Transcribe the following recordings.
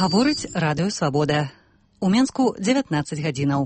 Гаворыць радыё Свабода. У Менску 19 гадзінаў.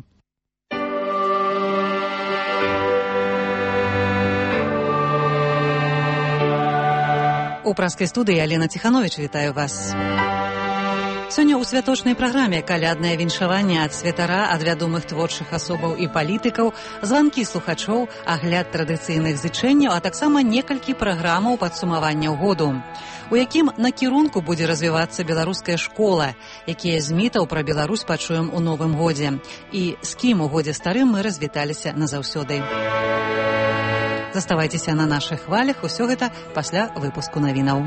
У праскай студыі Алена Ціхановіч вітаю вас. Сёння ў святочнай праграме каляднае віншаванне ад святара, ад вядомых творчых асобаў і палітыкаў, званкі слухачоў, агляд традыцыйных зычэнняў, а таксама некалькі праграмаў падсумавання году, у якім накірунку будзе развівацца беларуская школа, якія з мітаў пра Беларусь пачуем у новым годзе. І з кім у годзе старым мы развіталіся назаўсёды. Заставайцеся на нашых хвалях, усё гэта пасля выпуску навінаў.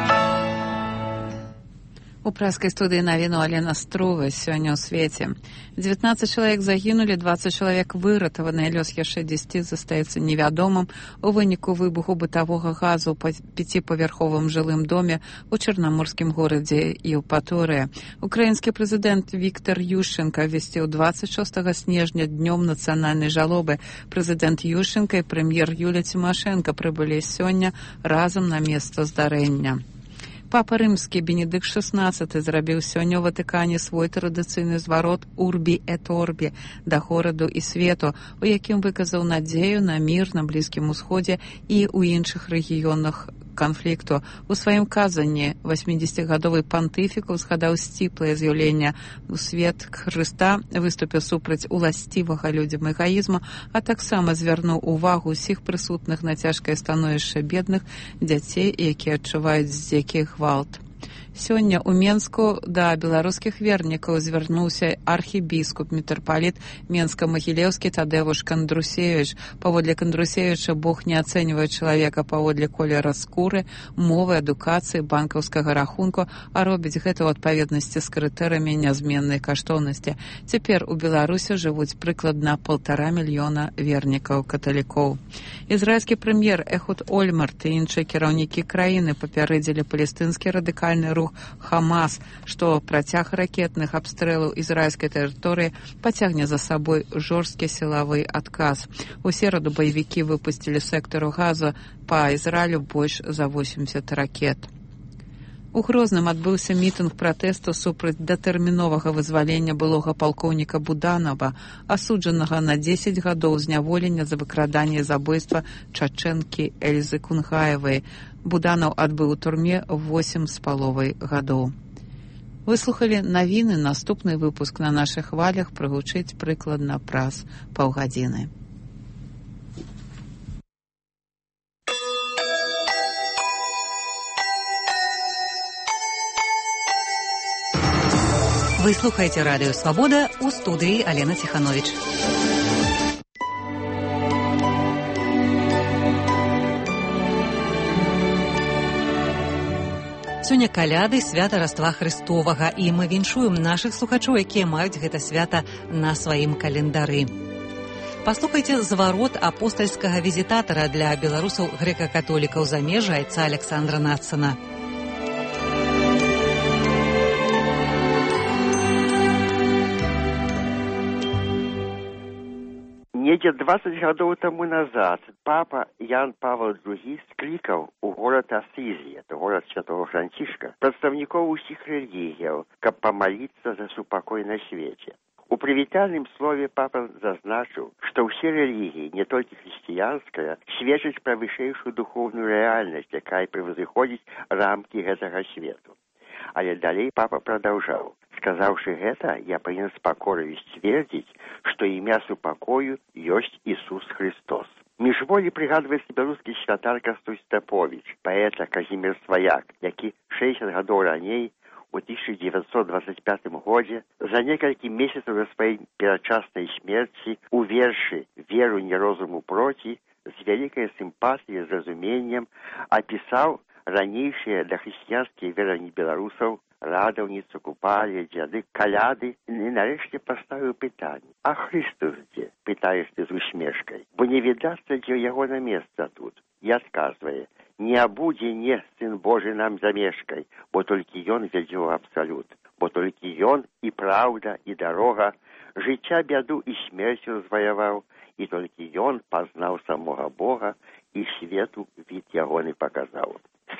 У праскай студыі навіну Алена Струва. Сёння ў свеце 19 чалавек загінулі, 20 чалавек выратаваны, лёс яшчэ 10 застаецца невядомым у выніку выбуху бытавога газу ў 5павярховым жылым доме у чарнаморскім горадзе Еўпаторыя. Украінскі прэзідэнт Віктор Ющенка абвясціў 26 снежня днём нацыянальнай жалобы. Прэзідэнт Ющенка і прэм'ер Юлія Цімашэнка прыбылі сёння разам на месца здарэння. Папа рымскі Бенедыкт XVI зрабіў сёння ў Ватыкане свой традыцыйны зварот «Урбі эт орбі» да гораду і свету, у якім выказаў надзею на мір на Блізкім Усходзе і ў іншых рэгіёнах канфлікту. У сваім казанні 80-гадовы пантыфік узгадаў сціплае з'яўленне ў свет Хрыста, выступіў супраць уласцівага людзям эгаізму, а таксама звярнуў увагу ўсіх прысутных на цяжкае становішча бедных дзяцей, якія адчуваюць здзекі і гвалт. Сёння ў Менску да беларускіх вернікаў звярнуўся архібіскуп мітрапаліт Менска-Магілеўскі Тадэвуш Кандрусевіч. Паводле Кандрусевіча Бог не ацэньвае чалавека паводле колера скуры, мовы, адукацыі, банкаўскага рахунку, а робіць гэта ў адпаведнасці з крытэрыямі нязменнай каштоўнасці. Цяпер у Беларусі жывуць прыкладна 1,5 мільёна вернікаў-каталікоў. Ізраільскі прэм'ер Эхуд Ольмарт і іншыя кіраўнікі краіны папярэдзілі палестынскі радыкальны рух Хамас, што працяг ракетных абстрэлаў ізраільскай тэрыторыі пацягне за сабой жорсткі сілавы адказ. У сераду баевікі выпусцілі сектару Газа па Ізраілю больш за 80 ракет. У Грозным адбыўся мітынг пратэсту супраць датэрміновага вызвалення былога палкоўніка Буданова, асуджанага на 10 гадоў зняволення за выкраданне і забойства чачэнкі Эльзы Кунгаевай. Буданаў адбыў у турме 8,5 гадоў. Выслухалі навіны, наступны выпуск на нашых хвалях прагучыць прыкладна праз паўгадзіны. Вы слухаеце радыё Свабода, у студыі Алена Ціхановіч. Сёння каляды, свята Раства Хрыстовага, і мы віншуем нашых слухачоў, якія маюць гэта свята на сваім календары. Паслухайце зварот апостальскага візітатара для беларусаў грэка-католікаў замежжа айца Александра Нацана. Недзе 20 гадоў таму назад папа Ян Павел II склікаў у горад Асізі, это горад святого Францішка, прадстаўнікоў усіх рэлігіяў, каб памаліцца за супакой на свеце. У прывітальным слове папа зазначыў, што ўсе рэлігіі, не толькі хрысціянская, сведчаць пра вышэйшую духоўную рэальнасць, якая превызыходзіць рамкі гэтага свету. Але далей папа прадаўжаў. Сказаўшы гэта, я павінен з пакораю сцвердзіць, што імя супакою ёсць Ісус Христос. Міжволі прыгадваецца беларускі святар Кастусь Стаповіч, паэта Казімір Сваяк, які 60 гадоў раней, у 1925 годзе, за некалькі месяцаў да сваёй перадчаснай смерці, у вершы «Веру не розуму проці» з вялікай сімпатыяй і зразуменнем апісаў ранейшыя дахрысціянскія вераванні беларусаў, радаўніцу, купалі, дзяды, каляды, і нарэшце паставіў пытанне. А Христос дзе? Пытаеш ты з усмешкай. Бо не відацца, дзе яго на месца тут. І адказвае, не абудзе не, Сын Божий, нам замешкай, бо толькі Ён вядзе ў абсалют, бо толькі Ён і праўда, і дарога, жыцця бяду і смерцю зваяваў, і толькі Ён пазнаў самога Бога і свету від ягоны паказаў.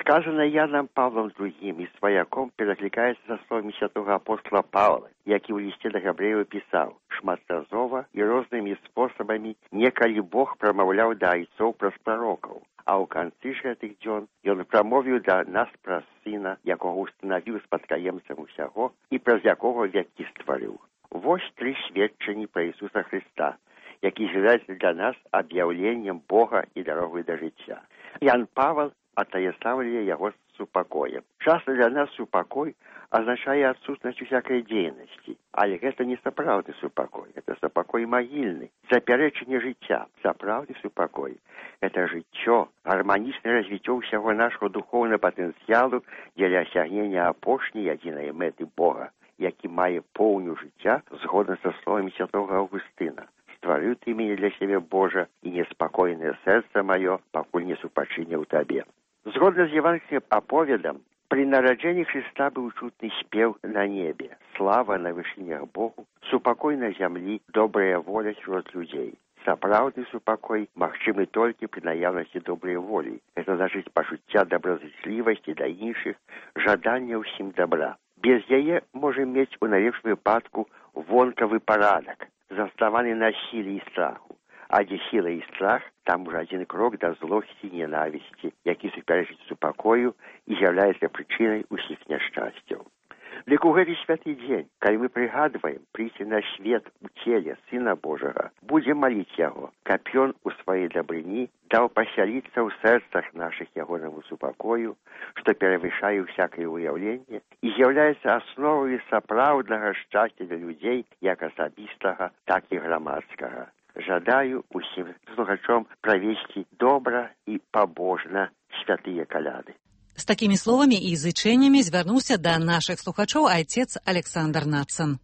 Сказано Яном Павлом II і сваяком пераклікаецца са словамі святого апостола Павла, які ў лісце да габрэяў пісаў шматразова і рознымі спосабамі некалі Бог прамаўляў да айцоў праз прарокаў, а ў канцы ж гэтых дзён ён прамовіў да нас праз сына, якога устанавіў спадкаемцам усяго і праз якога векі стварыў. Вось 3 сведчанні пра Ісуса Хрыста, які з'яўляецца для нас аб'яўленнем Бога і дарогай да жыцця. Ян Павел атаяславлівае яго з супакоем. Часта для нас супакой азначае адсутнасць усякай дзейнасці, але гэта не сапраўдны супакой, гэта супакой магільны, запярэчанне жыцця. Сапраўдны супакой – гэта жыццё, гарманічнае развіццё ўсяго нашага духоўнага патэнцыялу дзеля асягнення апошняй адзінай мэты Бога, які мае поўню жыцця згодна са словамі святога Аўгустына. Стварыў ты мяне для сябе, Божа, і неспакойнае сэрца маё, пакуль не супачыне ў табе. Згодна з евангельскім аповедам, пры нараджэнні Хрыста быў чутны спеў на небе, слава на вышынях Богу, супакой на зямлі, добрая воля сярод людзей. Сапраўдны супакой магчымы толькі пры наяўнасці добрай волі. Гэта значыць пачуцця добразычлівасці да іншых, жадання ўсім добра. Без яе можам мець у найлепшым выпадку вонкавы парадак, заснаваны на сіле і страху. А дзе сіла і страх, там уже адзін крок да злосці і ненавісці, які супярэчыць супакою і з'яўляецца прычынай усіх няшчасцяў. Дык у гэты святы дзень, калі мы прыгадваем прыйсці на свет у целе Сына Божага, будзем маліць Яго, каб Ён у сваёй дабрыні даў пасяліцца ў сэрцах нашых ягонаму супакою, што перавышае ўсякае ўяўленне і з'яўляецца асновай сапраўднага шчасця для людзей як асабістага, так і грамадскага. Жадаю усім слухачом правесці добра і пабожна святыя каляды. З такімі словамі і зычэннямі звярнуўся да нашых слухачоў айцец Александр Нацан.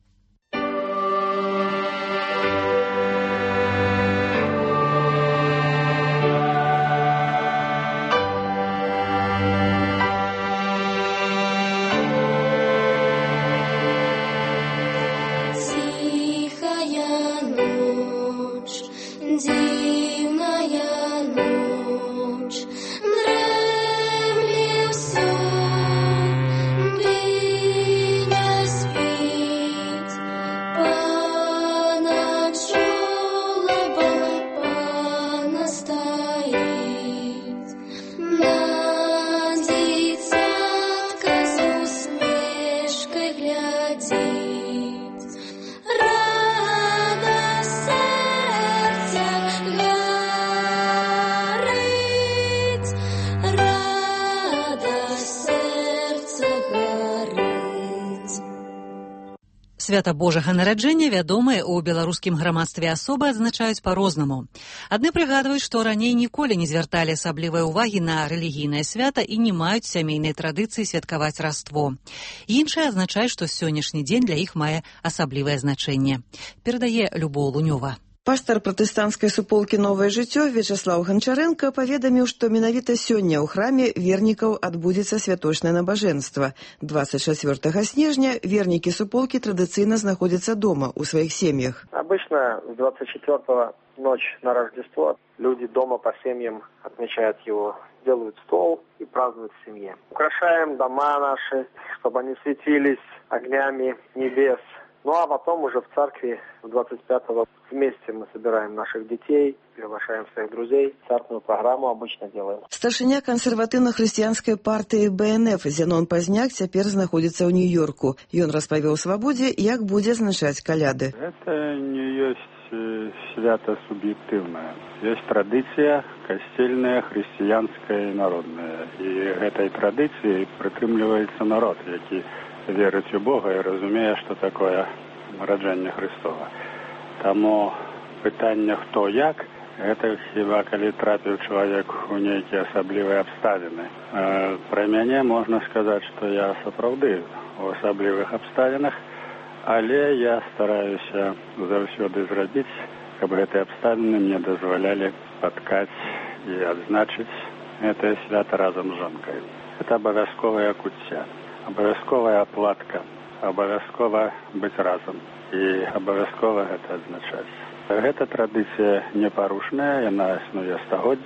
Свята Божага нараджэння вядомыя ў беларускім грамадстве асобы адзначаюць па-рознаму. Адны прыгадваюць, што раней ніколі не звярталі асаблівай увагі на рэлігійнае свята і не маюць сямейнай традыцыі святкаваць Раство. Іншыя адзначаюць, што сённяшні дзень для іх мае асаблівае значэнне. Перадае Любоў Лунёва. Пастар пратэстанцкай суполкі «Новае жыццё» Вячаслаў Ганчарэнка паведаміў, што менавіта сёння ў храме вернікаў адбудзецца святочнае набажэнства. 24 снежня вернікі суполкі традыцыйна знаходзяцца дома ў сваіх сем'ях. Обычно с 24-го ночь на Рождество люди дома по семьям отмечают его, делают стол и празднуют в семье. Украшаем дома наши, чтобы они светились огнями небес. Ну а потом уже в церкви 25-го вместе мы собираем наших детей, приглашаем своих друзей. Церковную программу обычно делаем. Старшыня кансерватыўна-хрысціянскай партыі БНФ Зенон Пазняк цяпер знаходзіцца ў Нью-Йорку. Ён распавёў Свабодзе, як будзе адзначаць каляды. Это не ёсць свята суб'ектыўнае. Ёсць традыцыя касцельная, хрысціянская і народная. І гэтай традыцыі прытрымліваецца народ, які верыць у Бога і разумее, што такое нараджэнне Христова. Таму пытанне хто як, гэта хіба калі трапіў чалавек у нейкія асаблівыя абставіны. Пра мяне можна сказаць, што я сапраўды у асаблівых абставінах, але я стараюся заўсёды зрабіць, каб гэтыя абставіны мне дазвалялі спаткаць і адзначыць гэтае свята разам з жонкай. Гэта абавязковая куцця. Абавязковая аплатка, абавязкова быць разам і абавязкова гэта адзначаць. Гэта традыцыя непарушная, яна існуе стагоддзі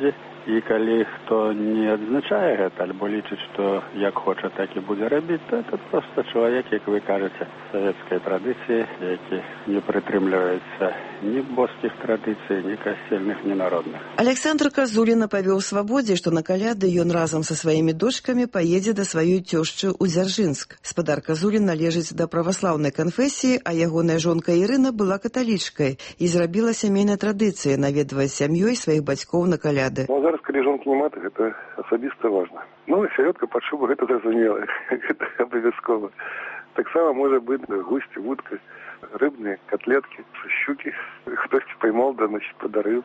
І калі хто не адзначае гэта, альбо лічыць, што як хоча, так і будзе рабіць, то это проста чалавек, як вы кажаце, савецкай традыцыі, які не прытрымліваецца ні боскіх традыцый, ні касцельных, ні народных. Александр Казулін апавёў Свабодзе, што на каляды ён разам са сваімі дочкамі паедзе да сваёй цёшчы ў Дзяржынск. Спадар Казулін належыць да праваслаўнай канфесіі, а ягоная жонка Ірына была каталічкай і зрабіла сямейнай традыцыяй наведваць сям'ёй сваіх бацькоў на каляды. Калі жонкі не маты, гэта асабіста важна. Ну, сялёдка пад шубу, гэта зразумела, гэта абавязкова. Таксама можа быць гусці, вудка, рыбныя, котлеткі, щукі. Хтосьці поймал, да, значит, падарыў.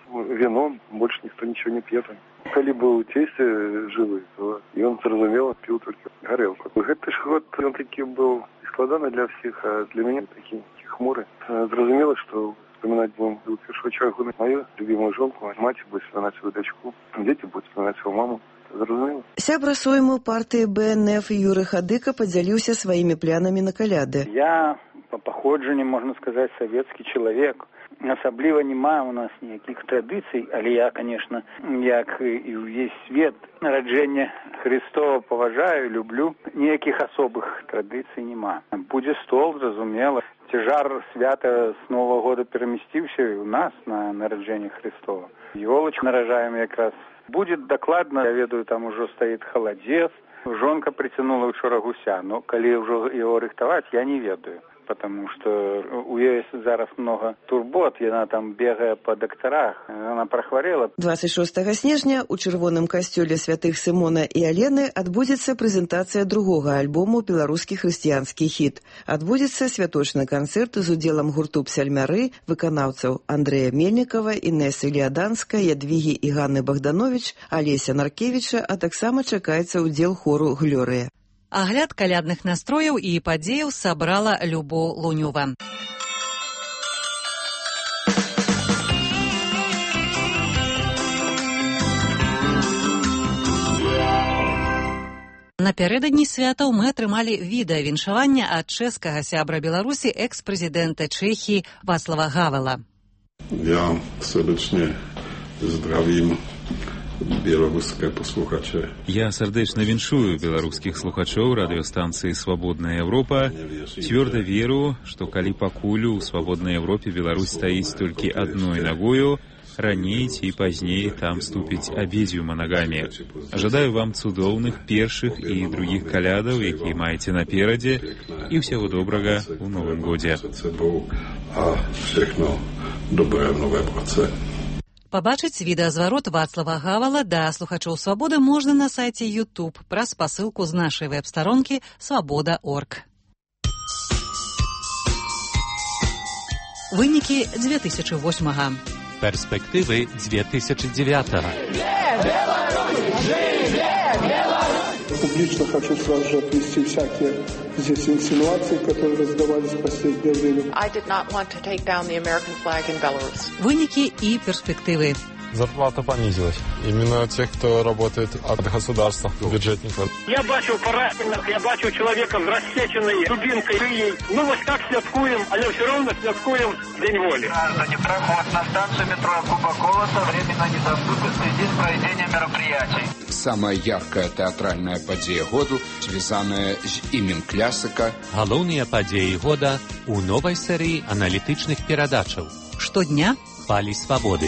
Віно, больш ніхто нічого не п'е. Калі быў цесце жывы, то ён, зразумела, піў толькі гарэлку. Гэты ж год, ён такі быў складаны для всіх, а для мяне такі хмуры. Зразумела, што вспоминать будем в первую очередь мою любимую жонку, мать будет вспоминать свою дочку, дети будут вспоминать свою маму. Зразумела. Сябра сойму партыі БНФ Юры Хадыка падзяліўся сваімі планамі на каляды. Я по паходжанню, можна сказаць, савецкі чалавек. Асабліва няма у нас ніякіх традыцый, але я, конечно, як і ўвесь свет, нараджэнне Христова паважаю, люблю. Ніякіх асобых традыцый няма. Будзе стол, зразумела. Цяжар свята з Нового года перамясціўся у нас на нараджэнне Христова. Ёлачку наражаем якраз. Будет дакладна, я ведаю, там ужо стаіць халадзец. Жонка прыцянула ўчора гуся, но калі ўжо яго рыхтаваць, я не ведаю. Потому что у ёй зараз много турбот, яна там бегае по дактарах, она прахварела. 26 снежня у чырвоным касцёле святых Сымона і Алены адбудзецца прэзентацыя другога альбому «Беларускі хрысціянскі хіт». Адбудзецца святочны канцэрт з удзелам гурту «Псальмяры», выканаўцаў Андрэя Мельнікава, Інэсы Леаданска, Ядвігі і Ганны Богданович, Алеся Наркевіча, а таксама чакаецца ўдзел хору «Глорыя». Агляд калядных настрояў і падзеяў сабрала Любоў Лунёва. Напярэдадні святаў мы атрымалі відэавіншаванне ад чэшскага сябра Беларусі экс-прэзідэнта Чэхіі Вацлава Гавела. Ja serdecznie zdravím беларускае паслухача. Я сардэчна віншую беларускіх слухачоў радыёстанцыі «Свабодная Европа». Цвёрда веру, што калі пакуль у свабоднай Европе Беларусь стаіць толькі адной нагою, раней ці пазней там ступіць абедзвюма нагамі. Жадаю вам цудоўных першых і другіх калядаў, якія маеце наперадзе, і ўсяго добрага ў новым годзе. А všechno dobré в новém роце. Пабачыць відэазварот Вацлава Гавела да слухачоў «Свабоды» можна на сайце YouTube праз спасылку з нашай вэб-старонкі «Свабода.орг». Вынікі 2008-га. Перспективы 2009-го. Публично хочу сразу же отвести всякие здесь инсинуации, которые раздавались в последнее время. Вынікі і перспективы. Зарплата понизилась. Именно тех, кто работает от государства, бюджетников. Я бачу пораненых, я бачу человека с рассеченной дубинкой шеей. Ну вот так святкуем, але все равно святкуем День воли. Граждане, проход на станцию метро Куба-Колоса временно недоступен в связи с проведением мероприятий. Самая яркая театральная падзея году, связанная с именем классика. Галоўныя падзеі года у новой серии аналітычных перадачаў. Штодня Хвалі свабоды.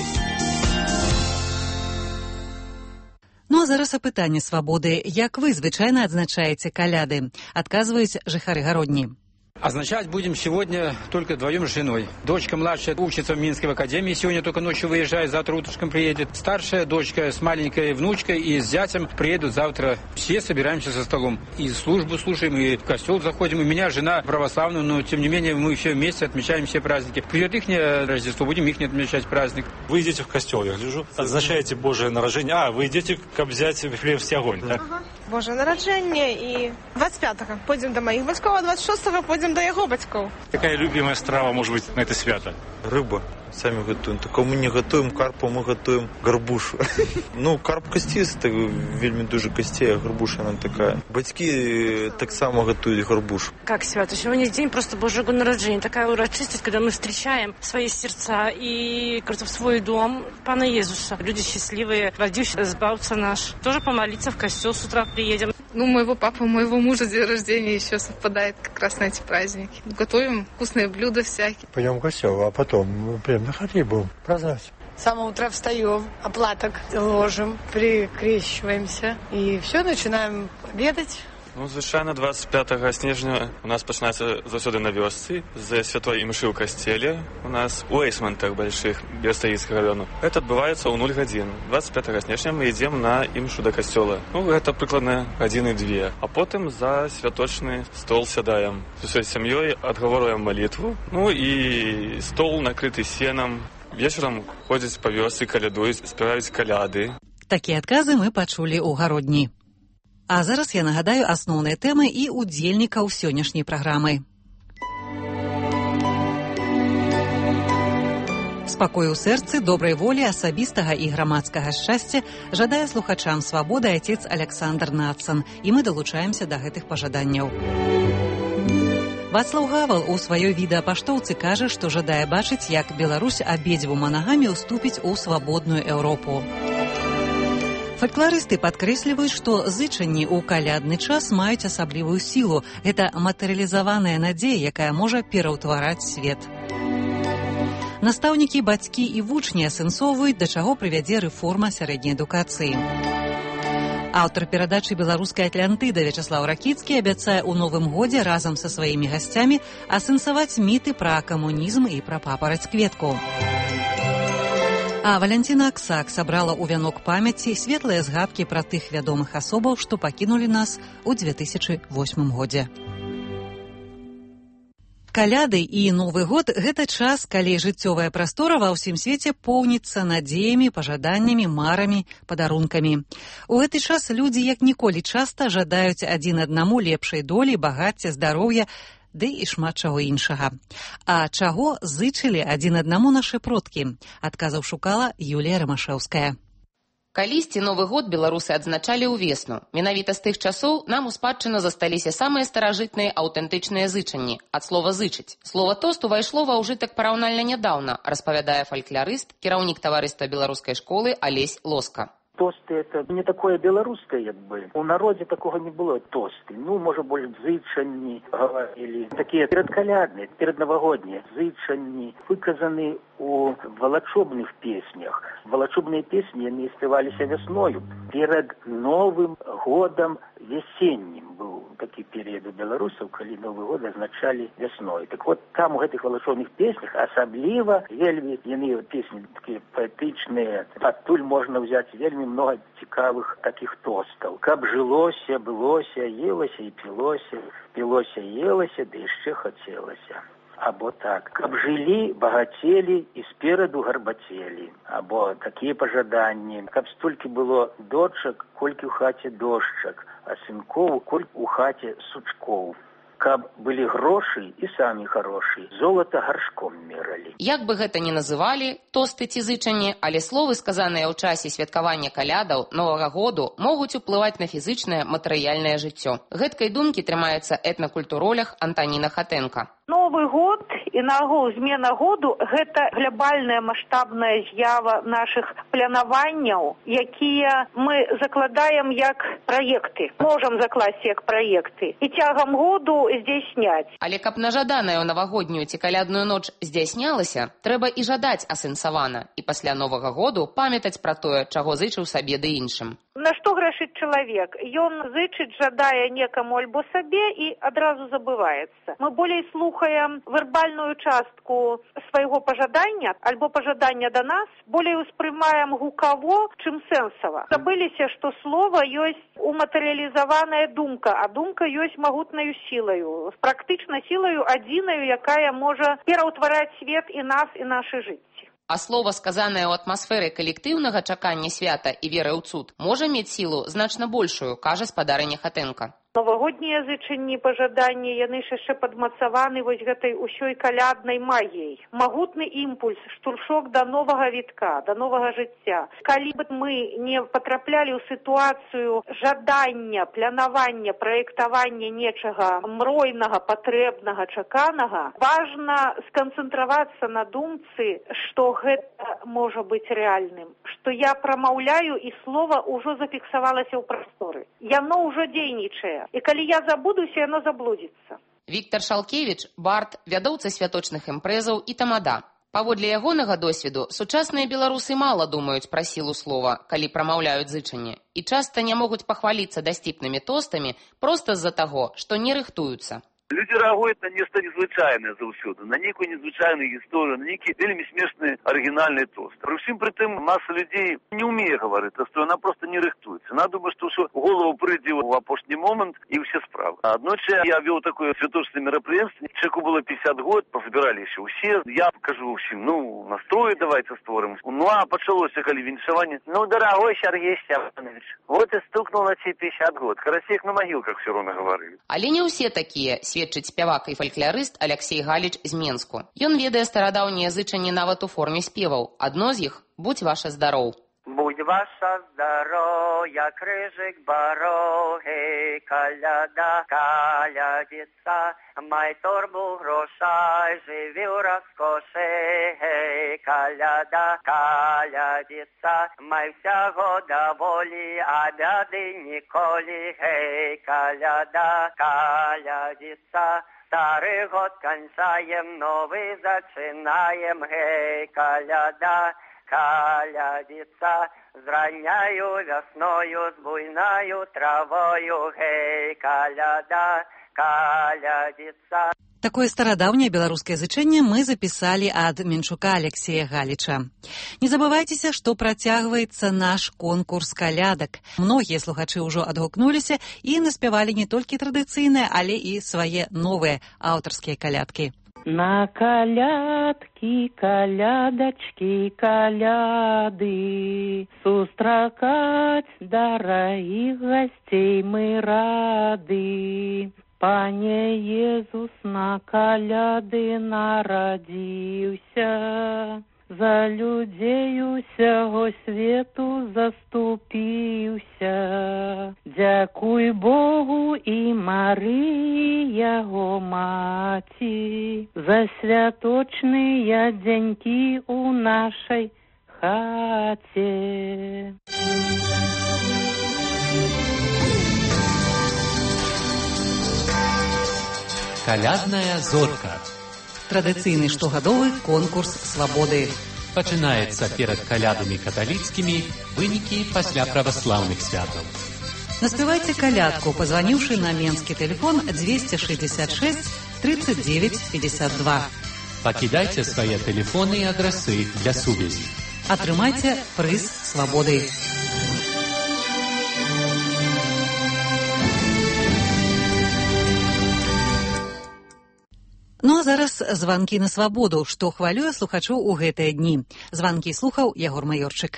Ну а зараз апытанне «Свабоды». Як вы звычайна адзначаеце каляды? Адказваюць жыхары Гародні. Означать будем сегодня только вдвоем с женой. Дочка младшая учится в Минской академии, сегодня только ночью выезжает, завтра утречком приедет. Старшая дочка с маленькой внучкой и с зятем приедут завтра. Все собираемся за столом. И службу слушаем, и в костел заходим. У меня жена православная, но тем не менее мы все вместе отмечаем все праздники. Придет их Рождество, будем их отмечать праздник. Вы идете в костел, я гляжу, отзначаете Божие народжение. А, вы идете взять Вифлеемский огонь, так? Божие народжение и 25-го пойдем до моих батьков, а 26-го пойдем до его батьков. Какая любимая страва может быть на это свято? Рыба. самі гатуем. Такого мы не гатуем карпу, мы гатуем гарбушу. Ну, карп касцісты, вельмі дуже касцей, а гарбуша она такая. Бацькі таксама гатуюць гарбушу. Как свято? Сегодня день просто Божьего народжения. Такая урочистость, когда мы встречаем свои сердца и в свой дом Пана Иисуса. Люди счастливые, родивший избавца наш. Тоже помолиться в костел с утра приедем. Ну, моего папы, моего мужа день рождения еще совпадает как раз на эти праздники. Готовим вкусные блюда всякие. Пойдем в костел, а потом прям на ходе будем праздновать. С самого утра встаем, оплаток ложим, прикрещиваемся и все, начинаем обедать. Ну, звычайна 25 снежня у нас пачынаецца заўсёды на вёсцы з святой імшы ў касцеле. У нас у эйсментах больших Белостаіцкага раёну. Это адбываецца ў 0 гадзін. 25 снежня мы ідзем на імшу да касцёла. Ну, гэта прыкладна гадзіны-2. А потым за святочны стол сядаем. З усёй сям'ёй адгаворваем малітву. Ну і стол накрыты сенам. Вечарам ходзяць па вёсцы, калядуюць, спяваюць каляды. Такія адказы мы пачулі ў гародні. А зараз я нагадаю асноўныя тэмы і удзельнікаў сённяшняй праграмы. Спакою ў сэрцы, добрай волі, асабістага і грамадскага шчасця жадае слухачам свабоды отец Александр Нацан, і мы далучаемся да гэтых пажаданняў. Вацлаў Гавал у сваёй відэапаштоўцы кажа, што жадае бачыць, як Беларусь абедзвюма нагамі ўступіць у свабодную Еўропу. Фалькларысты падкрэсліваюць, што зычанні ў калядны час маюць асаблівую сілу. Гэта матэрыялізаваная надзея, якая можа пераўтвараць свет. Настаўнікі, бацькі і вучні асэнсоўваюць, да чаго прывядзе рэформа сярэдняй адукацыі. Аўтар перадачы беларускай Атлантыда Вячаслаў Ракіцкі абяцае ў новым годзе разам са сваімі гасцямі асэнсаваць міты пра камунізм і пра папараць-кветку. А Валянціна Аксак сабрала ў вянок памяці светлыя згадкі пра тых вядомых асобаў, што пакінулі нас у 2008 годзе. Каляды і Новы год – гэта час, калі жыццёвая прастора ва ўсім свеце поўніцца надзеямі, пажаданнямі, марамі, падарункамі. У гэты час людзі як ніколі часта жадаюць адзін аднаму лепшай долі, багацця, здароўя, ды і шмат чаго іншага. А чаго зычылі адзін аднаму нашы продкі? Адказаў шукала Юлія Рамашэўская. Калісьці Новы год беларусы адзначалі ўвесну. Менавіта з тых часоў нам у спадчыну засталіся самыя старажытныя аўтэнтычныя зычанні, ад слова «зычыць». Слова «тост» увайшло ва ўжытак параўнальна нядаўна, распавядае фалькларыст, кіраўнік таварыства беларускай школы Алесь Лоска. Тосты это не такое белорусское, як бы. У народе такого не было тосты. Ну, может, больше зычанні говорили. Такие передкалядные, передновогодние зычанні выказаны у волочобных песнях. Волочобные песни они спевались весною. Перед Новым годом весенним был такой период у белорусов, когда Новый год означали весной. Так вот, там в этих волочобных песнях особливо вельми, яны песни такие поэтичные. Оттуль можно взять вельми много цікавых таких тостов. Каб жилося, былося, елося и пилося, пилося, елося, да еще хотелося. Або так. Каб жылі, багацелі і спераду гарбацелі. Або такія пажаданні. Каб столькі было дочак, колькі ў хаце дошчак, а сынкоў, колькі ў хаце сучкоў. Каб былі грошы і самі харошы, золата гаршком мералі. Як бы гэта ни называлі, тосты ці зычанні, але словы, сказаныя ў часе святкавання калядаў, Новага году, могуць уплываць на фізычнае, матэрыяльнае жыццё. Гэткай думкі трымаецца этнакультуролог Антаніна Хатэнка. Новый год і наогул змена году – гэта глобальная маштабная з'ява наших планаванняў, якія мы закладаем як праекты. Можам закласці як праекты. І цягам году здзяйсняць. Але каб на жаданую навагоднюю ці калядную ноч здзяйснялася, трэба і жадаць асэнсавана. І пасля Новага году памятаць пра тое, чаго зычыў сабе ды іншым. На што грашыць чалавек? Ён зычыць, жадае некаму альбо сабе і адразу забываецца. Мы болей слухаем вербальную частку свайго пажадання альбо пажадання да нас, болей успрымаем гукаво, чым сэнсава. Забыліся, што слова ёсць уматэрыялізаваная думка, а думка ёсць магутнаю сілаю, практычна сілаю адзінаю, якая можа пераўтвараць свет і нас, і нашы жыцці. А слова, сказанае ў атмасферы калектыўнага чакання свята і веры ў цуд, можа мець сілу значна большую, кажа спадарыня Хатэнка. Новагоднія зычанні і пажаданні, яны ж яшчэ падмацаваны вось гэтай усёй каляднай магіяй. Магутны імпульс, штуршок да новага вітка, да новага жыцця. Калі б мы не патраплялі ў сітуацыю жадання, планавання, праектавання нечага мройнага, патрэбнага, чаканага, важна сканцэнтравацца на думцы, што гэта можа быць рэальным, што я прамаўляю і слова ўжо зафіксавалася ў прасторы. Яно ўжо дзейнічае. І калі я забудуся, яно заблудзіцца. Віктар Шалкевіч, бард, вядоўца святочных імпрэзаў і тамада. Паводле ягонага досведу, сучасныя беларусы мала думаюць пра сілу слова, калі прамаўляюць зычанне, і часта не могуць пахваліцца дасціпнымі тостамі проста з-за таго, што не рыхтуюцца. Люди реагуют на нечто незвычайное заўсёды, на некую незвычайную историю, на некий вельми смешный оригинальный тост. При всем при этом масса людей не умеет говорить, а что она просто не рыхтуется. Надо думать, что в голову прийти в опошний момент и все справы. Одноче я вел такое святочное мероприятие, человеку было 50 год, позабирали еще все. Я покажу всем, настрой давайте створим. А почалось, коли віншавання. Дорогой Сергей Степанович, вот и стукнуло тебе 50 год. Карасек на могилках все равно говорили. Але не ўсе такія, сведчыць спявак і фалькларыст Алексей Галіч з Менску. Ён ведае старадаўнія зычанні нават у форме спеваў. Адно з іх «Будь ваша здароў». Будь ваша здоров'я, крижик баро, гей, каляда, калядіца, май торбу грошай, живі в розкоші, гей, каляда, калядіца, май всяго доволі, а бяди ніколі, гей, каляда, калядіца. Старый год кончаем, новый зачинаем, гей, каляда, калядица, зраняю весною, с буйною травою, гей, каляда, калядица. Такое старадаўняе беларускае зычэнне мы запісалі ад Менчука Алексея Галіча. Не забывайцеся, што працягваецца наш конкурс калядак. Многія слухачы ўжо адгукнуліся і наспявалі не толькі традыцыйныя, але і свае новыя аўтарскія калядкі. На калядкі, калядачкі, каляды, сустракаць дарагіх гасцей мы рады. Пане Езус на каляды нарадзіўся, за людзей усяго свету заступіўся. Дзякуй Богу і Марыі, яго маці, за святочныя дзенькі ў нашай хаце. Калядная зорка. Традыцыйны штогадовы конкурс свабоды. Пачынаецца перад калядамі каталіцкімі, вынікі пасля праваслаўных святаў. Наспявайце калядку, пазваніўшы на менскі тэлефон 266 39 52. Пакідайце свае тэлефоны і адрасы для сувязі. Атрымайце прыз свабоды. Ну а зараз званкі на свабоду, што хвалюе слухачоў у гэтыя дні. Званкі слухаў Ягор Маёрчык.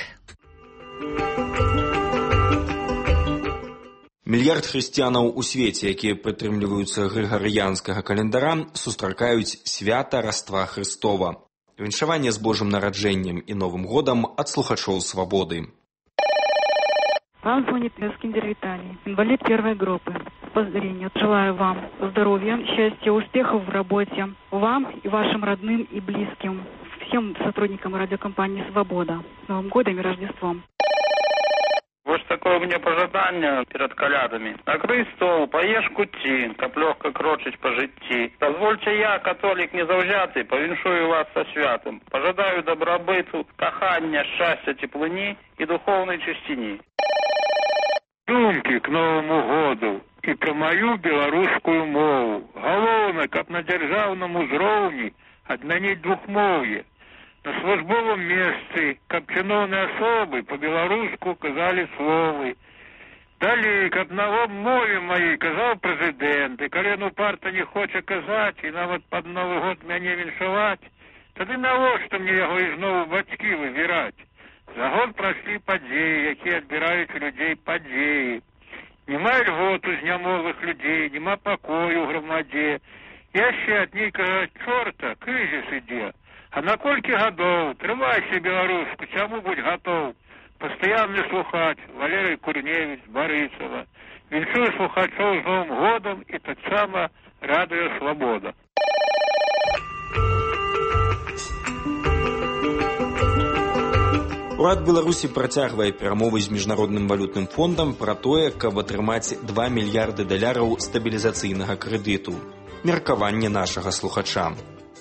Мільярд хрысціянаў у свеце, якія прытрымліваюцца грыгарыянскага календара, сустракаюць свята Раства Хрыстова. Віншаванне з Божым нараджэннем і Новым годам ад слухачоў свабоды. Вам звонит Киндер Виталий, инвалид первой группы. Поздравления. Желаю вам здоровья, счастья, успехов в работе. Вам и вашим родным и близким. Всем сотрудникам радиокомпании «Свобода». С Новым годом и Рождеством. Вот такое у меня пожадание перед колядами. Накрый стол, поешь куті, каб легко крочить по житті. Дозвольте я, католик незавзятый, повіншую вас со святым. Пожадаю добробыту, кохання, щастя, теплыни и духовной чистини. Думки к Новому году і про мою беларускую мову. Галоўна, каб на дзяржаўным узроўні адмяніць двухмоўе. На службовым месцы, каб чыноўныя асобы по-беларуску казалі словы. Далей, каб на мове маёй казаў прэзідэнт, і калі парта не хоча казаць, і нават пад Новы год мяне віншаваць, тады навошта мне яго ізноў бацькі выбіраць? За год прайшлі падзеі, якія адбіраюць у людзей падзеі. Не Няма льгот у знямолых людей, нема покою ў грамадзе. Яшчэ ад нейкага чорта крызіс ідзе. А на колькі гадоў? Трымайся беларуску, чаму будь гатоў? Пастаянны слухач Валерый Курневіч, Барысава. Віншую слухачоў з Новым годам і таксама Радыё Свабода. Урад Беларусі працягвае перамовы з міжнародным валютным фондам пра тое, каб атрымаць $2 мільярды стабілізацыйнага крэдыту. Меркаванне нашага слухача.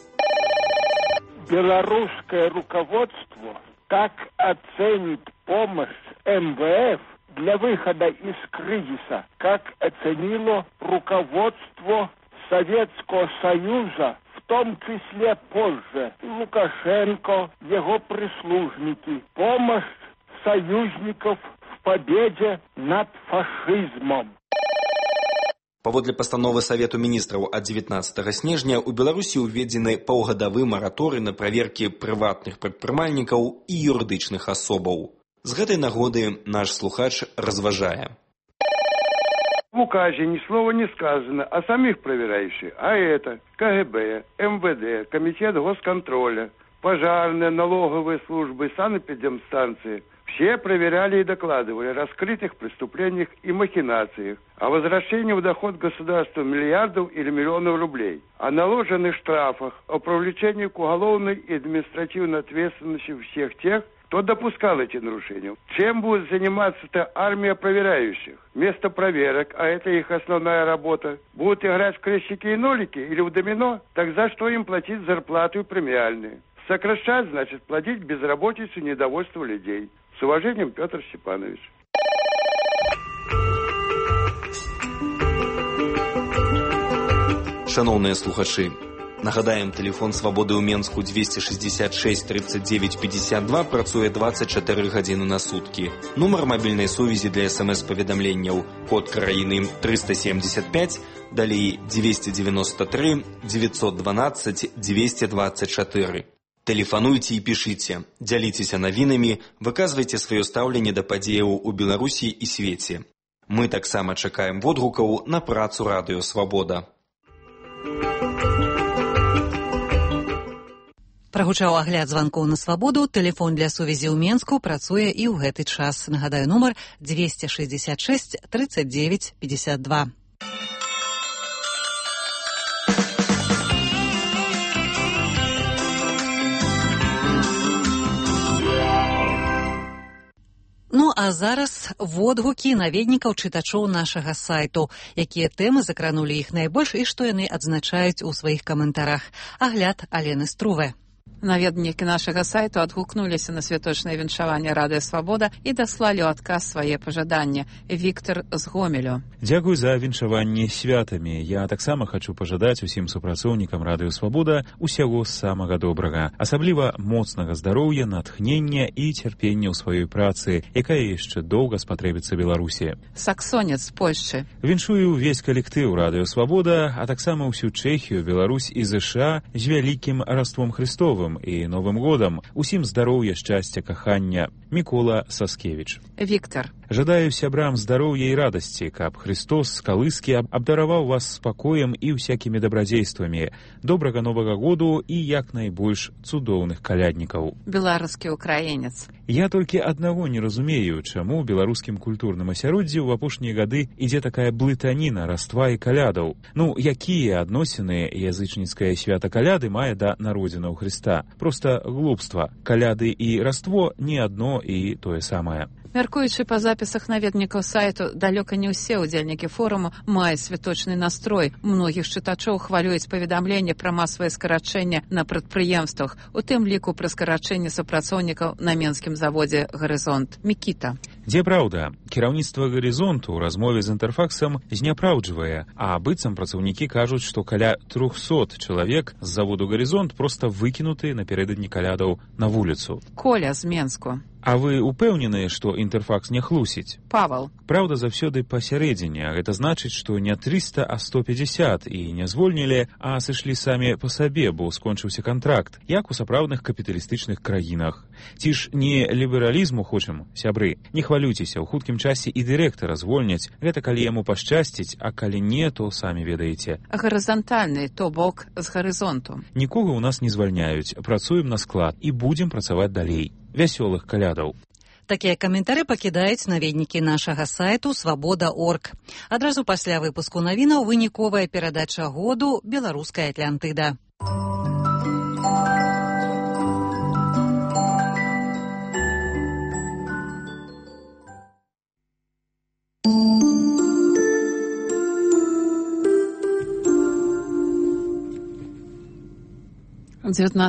Белорусское руководство как оценит помощь МВФ для выхода из кризиса, как оценило руководство Советского Союза, в том числе позже Лукашенко, его прислужники, помощь союзников в победе над фашизмом. Паводле пастановы Савету міністраў ад 19 снежня у Беларусі ўведзены паўгадавы мараторый на праверкі прыватных прадпрымальнікаў і юрыдычных асобаў. З гэтай нагоды наш слухач разважае. В указе ни слова не сказано о самих проверяющих, а это КГБ, МВД, Комитет госконтроля, пожарные, налоговые службы, санэпидемстанции. Все проверяли и докладывали о раскрытых преступлениях и махинациях, о возвращении в доход государства миллиардов или миллионов рублей, о наложенных штрафах, о привлечении к уголовной и административной ответственности всех тех, кто допускал эти нарушения. Чем будет заниматься-то армия проверяющих? Вместо проверок, а это их основная работа, будут играть в крестики и нолики или в домино? Так за что им платить зарплату и премиальные? Сокращать, значит, платить безработицу и недовольство людей. С уважением, Петр Степанович. Шановныя слухачы, нагадаем, тэлефон Свабоды ў Менску 266 39 52 працуе 24 гадзіны на суткі. Нумар мабільнай сувязі для СМС-паведамленняў код краіны 375, далей 293 912 224. Тэлефануйце і пішыце, дзяліцеся навінамі, выказвайце сваё стаўленне да падзеяў у Беларусі і свеце. Мы таксама чакаем водгукаў на працу Радыё Свабода. Прагучаў агляд званкоў на свабоду. Тэлефон для сувязі ў Менску працуе і ў гэты час. Нагадаю, нумар 266 39 52. Ну, а зараз водгукі наведнікаў чытачоў нашага сайту. Якія тэмы закранулі іх найбольш і што яны адзначаюць у сваіх каментарах. Агляд Алены Струве. Наведнікі нашага сайту адгукнуліся на святочнае віншаванне Радыё Свабода і даслалі ў адказ свае пажаданні. Віктор з Гомелю. Дзякуй за віншаванне святамі. Я таксама хачу пажадаць усім супрацоўнікам Радыё Свабода усяго самага добрага, асабліва моцнага здароўя, натхнення і цярпення ў сваёй працы, якая яшчэ доўга спатрэбіцца Беларусі. Саксонец з Польшчы. Віншую ўвесь калектыў Радыё Свабода, а таксама ўсю Чэхію, Беларусь і ЗША з вялікім Раством Христовым і Новым годам. Усім здароўя, шчасця, кахання. Мікола Саскевіч. Віктор. Жадаю сябрам здароўя і радасці, каб Христос з калыскі абдараваў вас спакоем і ўсякімі дабрадзействамі, добрага Новага году і як найбольш цудоўных каляднікаў. Беларускі украінец. Я толькі аднаго не разумею, чаму ў беларускім культурным асяроддзі ў апошнія гады ідзе такая блытаніна раства і калядаў. Ну, якія адносіны язычніцкае свята каляды мае да народзінаў Хрыста? Проста глупства. Каляды і раство не адно і тое самае. Мяркуючы па запісах наведнікаў сайту, далёка не ўсе ўдзельнікі форуму маюць святочны настрой. Многіх чытачоў хвалююць паведамленне пра масавае скарачэнне на прадпрыемствах, у тым ліку пра скарачэнне супрацоўнікаў на менскім заводзе «Гарызонт». Мікіта. Дзе праўда? Кіраўніцтва «Гарызонту» ў размове з «Інтэрфаксам» зняпраўджвае, а быццам працаўнікі кажуць, што каля 300 чалавек з заводу «Гарызонт» проста выкінуты напярэдадні калядаў на вуліцу. Коля з Менску. А вы упэўненыя, што «Інтэрфакс» не хлусіць? Павал. Праўда заўсёды пасярэдзіне. Гэта значыць, што не 300, а 150 і не звольнілі, а сышлі самі па сабе, бо скончыўся кантракт, як у сапраўдных капіталістычных краінах. Ці ж не лібералізму хочам, сябры? Не хвалюйцеся, у хуткім часе і дырэктара звольняць. Гэта калі яму пашчасціць, а калі не, то самі ведаеце. Гарызантальны, то бок з гарызонту. Нікога ў нас не звальняюць, працуем на склад і будзем працаваць далей. Вясёлых калядаў. Такія каментары пакідаюць наведнікі нашага сайту «Свабода.орг». Адразу пасля выпуску навінаў выніковая перадача году «Беларуская Атлантыда». У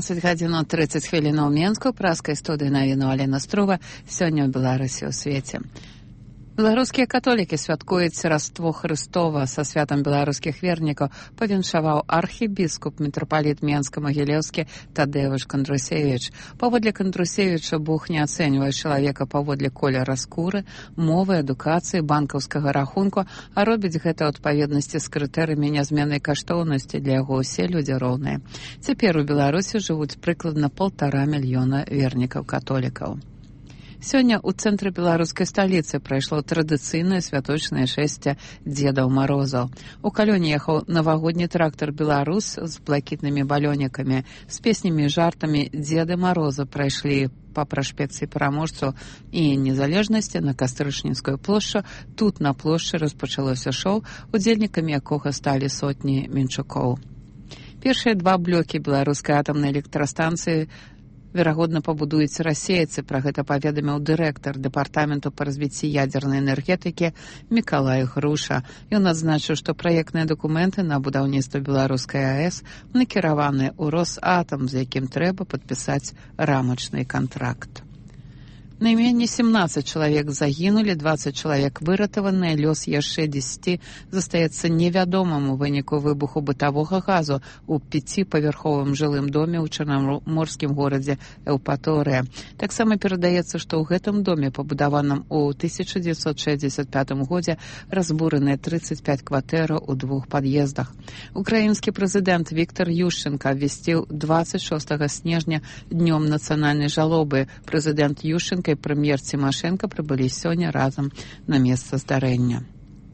19:30 ў Менску праскай студыі навіну Алена Струва сёння ў Беларусі ў свеце. Беларускія католікі святкуюць Раство Хрыстова. Са святам беларускіх вернікаў павіншаваў архібіскуп мітрапаліт Менска-Магілёўскі Тадеуш Кандрусевіч. Паводле Кандрусевіча Бог не ацэньвае чалавека паводле колера скуры, мовы, адукацыі, банкаўскага рахунку, а робіць гэта ў адпаведнасці з крытэрыямі нязменнай каштоўнасці. Для яго ўсе людзі роўныя. Цяпер у Беларусі жывуць прыкладна 1,5 мільёна вернікаў-католікаў. Сёння ў цэнтры беларускай сталіцы прайшло традыцыйнае святочнае шэсце Дзедаў Марозаў. У калёне ехаў навагодні трактар «Беларус» з блакітнымі балёнікамі. З песнямі і жартамі Дзеды Мароза прайшлі па праспекце Пераможцаў і Незалежнасці на Кастрычніцкую плошчу. Тут на плошчы распачалося шоу, удзельнікамі якога сталі сотні мінчукоў. Першыя 2 блокі беларускай атамнай электрастанцыі верагодна пабудуюць расейцы. Пра гэта паведаміў дырэктар дэпартаменту па развіцці ядзернай энергетыкі Мікалай Груша. Ён адзначыў, што праектныя дакументы на будаўніцтва беларускай АЭС накіраваныя ў Росатам, з якім трэба падпісаць рамачны кантракт. Найменей 17 чалавек загінулі, 20 чалавек выратаваныя, лёс яшчэ 10 застаецца невядомым у выніку выбуху бытавога газу ў 5-павярховым жылым доме ў чарнаморскім горадзе Эўпаторыя. Таксама перадаецца, што ў гэтым доме, пабудаваным у 1965 годзе, разбураныя 35 кватэраў у 2 пад'ездах. Украінскі прэзідэнт Віктор Ющенка абвясціў 26 снежня днём нацыянальнай жалобы. Прэзідэнт Ющенка і прэм'ер Цімашэнка прыбылі сёння разам на месца здарэння.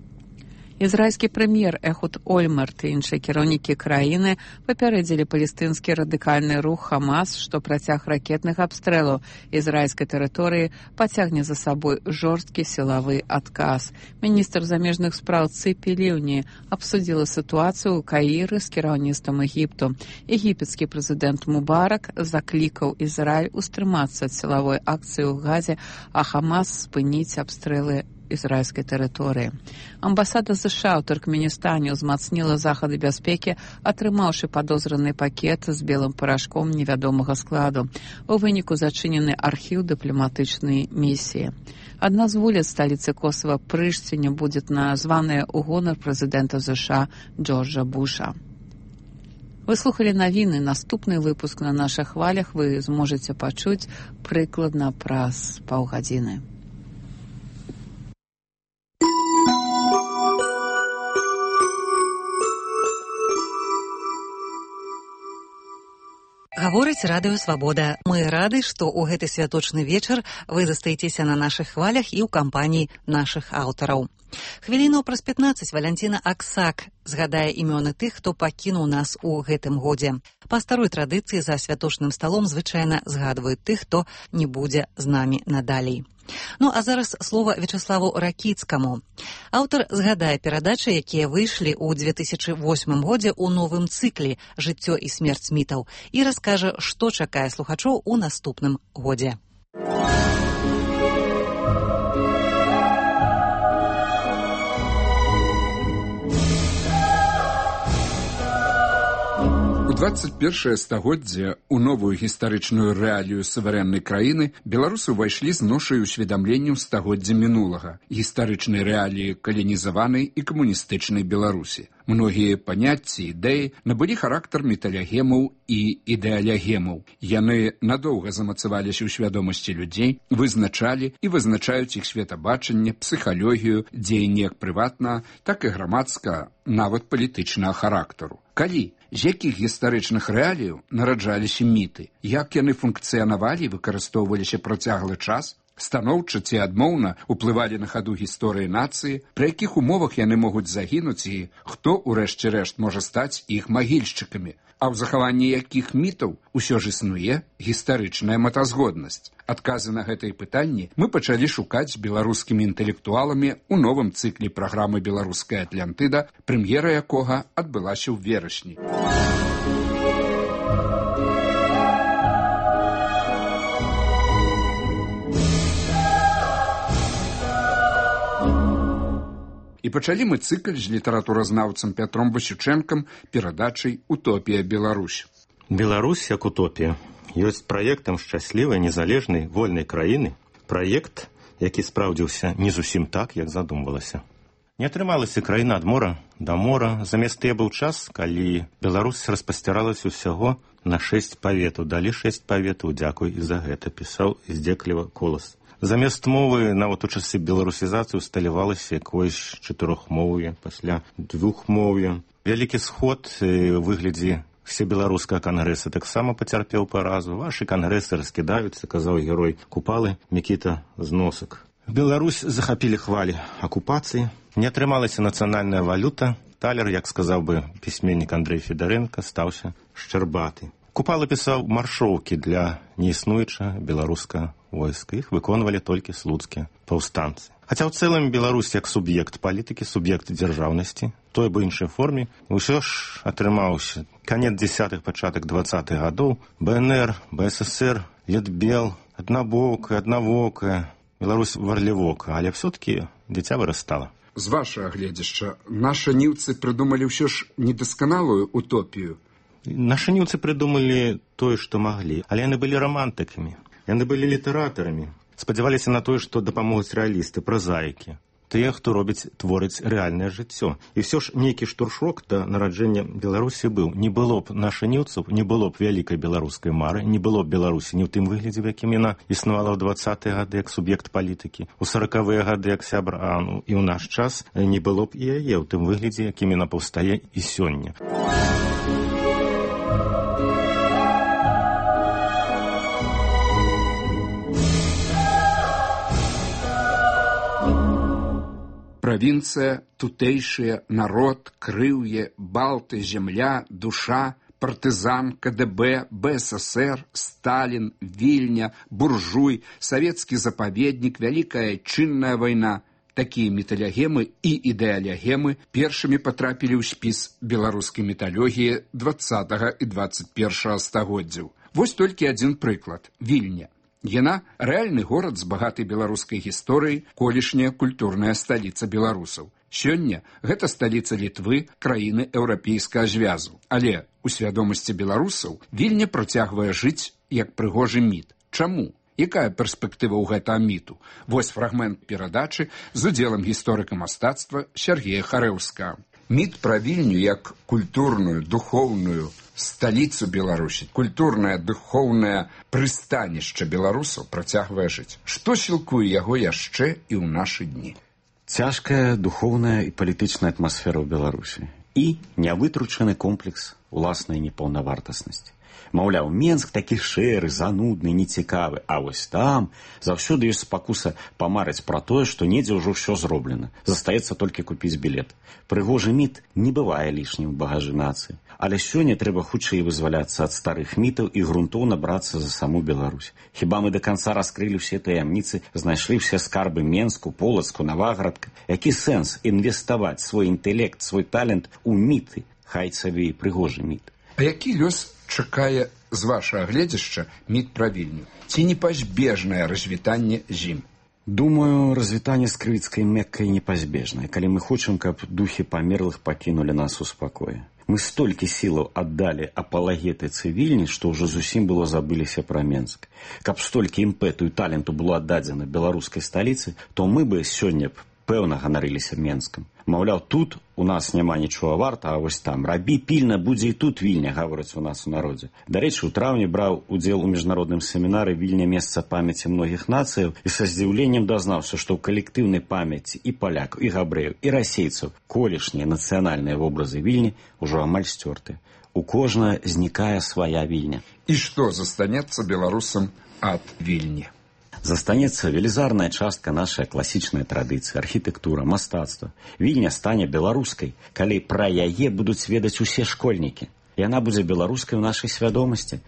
Ізраільскі прэм'ер Эхуд Ольмерт і іншыя кіраўнікі краіны папярэдзілі палестынскі радыкальны рух Хамас, што працяг ракетных абстрэлаў ізраільскай тэрыторыі пацягне за сабой жорсткі сілавы адказ. Міністр замежных спраў Цыпі Ліўні абсудзіла сітуацыю ў Каіры з кіраўніцтвам Егіпту. Егіпецкі прэзідэнт Мубарак заклікаў Ізраіль устрымацца ад сілавой акцыі ў Газе, а Хамас спыніць абстрэлы ізраільскай тэрыторыі. Амбасада США ў Туркменістане ўзмацніла захады бяспекі, атрымаўшы падозраны пакет з белым парашком невядомага складу. У выніку зачынены архіў дыпламатычнай місіі. Адна з вуліц сталіцы Косова, Прыштіне, будзе названая ў гонар прэзідэнта США Джорджа Буша. Вы слухалі навіны. Наступны выпуск на нашых хвалях вы зможаце пачуць прыкладна праз паўгадзіны. Гаворыць радыё «Свабода». Мы рады, што ў гэты святочны вечар вы застаецеся на нашых хвалях і ў кампаніі нашых аўтараў. Хвілінаў праз 15 Валянціна Аксак згадае імёны тых, хто пакінуў нас у гэтым годзе. Па старой традыцыі за святочным сталом звычайна згадваюць тых, хто не будзе з намі надалей. Ну, а зараз слова Вячаславу Ракіцкаму. Аўтар згадае перадачы, якія выйшлі ў 2008 годзе ў новым цыкле «Жыццё і смерць мітаў» і раскажа, што чакае слухачоў у наступным годзе. У 21 стагоддзе ў новую гістарычную рэалію суверэннай краіны беларусы ўвайшлі з ношай усведамленняў стагоддзя мінулага, гістарычнай рэаліі каланізаванай і камуністычнай Беларусі. Многія паняцці, ідэі набылі характар металягемаў і ідэалягемаў. Яны надоўга замацаваліся ў свядомасці людзей, вызначалі і вызначаюць іх светабачанне, псіхалогію, дзеянні як прыватнага, так і грамадскага, нават палітычнага характару. Калі? З якіх гістарычных рэаліяў нараджаліся міты? Як яны функцыянавалі і выкарыстоўваліся працяглы час? станоўча ці адмоўна уплывалі на хаду гісторыі нацыі, пры якіх умовах яны могуць загінуць і хто, у рэшце рэшт, можа стаць іх магільшчыкамі. А ў захаванні якіх мітаў усё ж існуе гістарычная мэтазгоднасць. Адказы на гэтыя пытанні мы пачалі шукаць з беларускімі інтэлектуаламі ў новым цыкле праграмы «Беларуская Атлантыда», прэм'ера якога адбылася ў верасні. І пачалі мы цыкль з літаратуразнаўцам Пятром Васючэнкам перадачай «Утопія Беларусь». Беларусь як утопія ёсць праектам шчаслівай, незалежнай, вольнай краіны. Праект, які спраўдзіўся не зусім так, як задумвалася. Не атрымалася краіна ад мора да мора. Замест тыя быў час, калі Беларусь распасціралася ўсяго на 6 паветаў. Далі 6 паветаў, дзякуй і за гэта, пісаў здзекліва Колас. Замест мовы, нават у часы беларусізацыі, усталявалася якоюсь 4-моўе, пасля 2-моўе. Вялікі сход у выглядзе всебеларускага кангрэса таксама пацярпеў паразу. Вашы кангрэсы раскідаюцца, казаў герой Купалы Мікіта Зносак. Беларусь захапілі хвалі акупацыі. Не атрымалася нацыянальная валюта. Талер, як сказаў бы пісьменнік Андрэй Федарэнка, стаўся шчарбаты. Купала пісаў маршоўкі для неіснуючага беларускага войска. Іх выконвалі толькі слуцкія паўстанцы. Хаця ў цэлым Беларусь як суб'ект палітыкі, суб'ект дзяржаўнасці, той бы іншай форме, ўсё ж атрымаўся канец 10-х, пачатак 20-х гадоў. БНР, БССР, Летбел, аднавокая, Беларусь варлівока, але все-таки дзіця вырастала. З вашага гледзяшча, нашы ніўцы прыдумалі ўсё ж недасканалую утопію. Нашы ніўцы прыдумалі тое, што маглі, але яны былі рамантыкамі, яны былі літаратарамі, спадзяваліся на тое, што дапамогуць рэалісты, празаікі, тыя, хто творыць рэальнае жыццё. І ўсё ж нейкі штуршок да нараджэння Беларусі быў. Не было б нашы ніўцаў, не было б вялікай беларускай мары, не было б Беларусі ні ў тым выглядзе, в якім яна існавала ў 20-е гады як суб'ект палітыкі, у 40-е гады як сябра, і ў наш час не было б і яе ў тым выглядзе, якім яна паўстае і сёння. Правінцыя, тутэйшыя, народ, крыўе, балты, зямля, душа, партызан, КДБ, БССР, Сталін, Вільня, буржуй, савецкі запаведнік, вялікая чынная вайна. Такія металягемы і ідэалягемы першымі патрапілі ў спіс беларускай металогіі 20 і 21 стагоддзяў. Вось толькі адзін прыклад – Вільня. Яна – рэальны горад з багатай беларускай гісторыяй, колішняя культурная сталіца беларусаў. Сёння гэта сталіца Літвы, краіны еўрапейскага звязу. Але у свядомасці беларусаў Вільня працягвае жыць як прыгожы міт. Чаму? Якая перспектыва ў гэтага міту? Вось фрагмент перадачы з удзелам гісторыка мастацтва Сергея Харэўскага. Міт пра Вільню як культурную, духоўную сталіцу Беларусі, культурнае, духоўнае прыстанішча беларусаў працягвае жыць. Што сілкуе яго яшчэ і ў нашы дні? Цяжкая духоўная і палітычная атмасфера ў Беларусі і нявытручаны комплекс уласнай непаўнавартаснасці. Маўляў, Менск такі шэры, занудны, нецікавы, а вось там заўсёды ёсць спакуса памарыць пра тое, што недзе ўжо ўсё зроблена. Застаецца толькі купіць білет. Прыгожы міт не бывае лішнім у багажы нацыі. Але сёння трэба хутчэй вызваляцца ад старых мітаў і грунтоўна брацца за саму Беларусь. Хіба мы да канца раскрылі ўсе таямніцы, знайшлі ўсе скарбы Менску, Полацку, Наваградка? Які сэнс інвеставаць свой інтэлект, свой талент у міты? Хай сабе і прыгожы міт. А які лёс чакае з вашага гледзяшча міт пра Вільню? Ці непазбежнае развітанне з ім? Думаю, развітанне з крывіцкай Меккай непазбежнае, калі мы хочам, каб духі памерлых пакінулі нас у спакоі. Мы столькі сілаў аддалі апалагетыцы Вільні, што ўжо зусім было забыліся пра Менск. Каб столькі імпэту і таленту было аддадзена беларускай сталіцы, то мы бы сёння б пэўна ганарыліся Менскам. Маўляў, тут у нас няма нічога варта, а вось там рабі пільна, будзе і тут Вільня, гавораць у нас у народзе. Дарэчы, у траўні браў удзел у міжнародным семінары «Вільня – месца памяці многіх нацыяў» і са здзіўленнем дазнаўся, што ў калектыўнай памяці і палякаў, і габрэяў, і расейцаў колішнія нацыянальныя вобразы Вільні ўжо амаль сцёртыя. У кожнага знікае свая Вільня. І што застанецца беларусам ад Вільні? застанецца велізарная частка нашай класічнай традыцыі, архітэктура, мастацтва. Вільня стане беларускай, калі пра яе будуць ведаць усе школьнікі. Яна будзе беларускай у нашай свядомасці.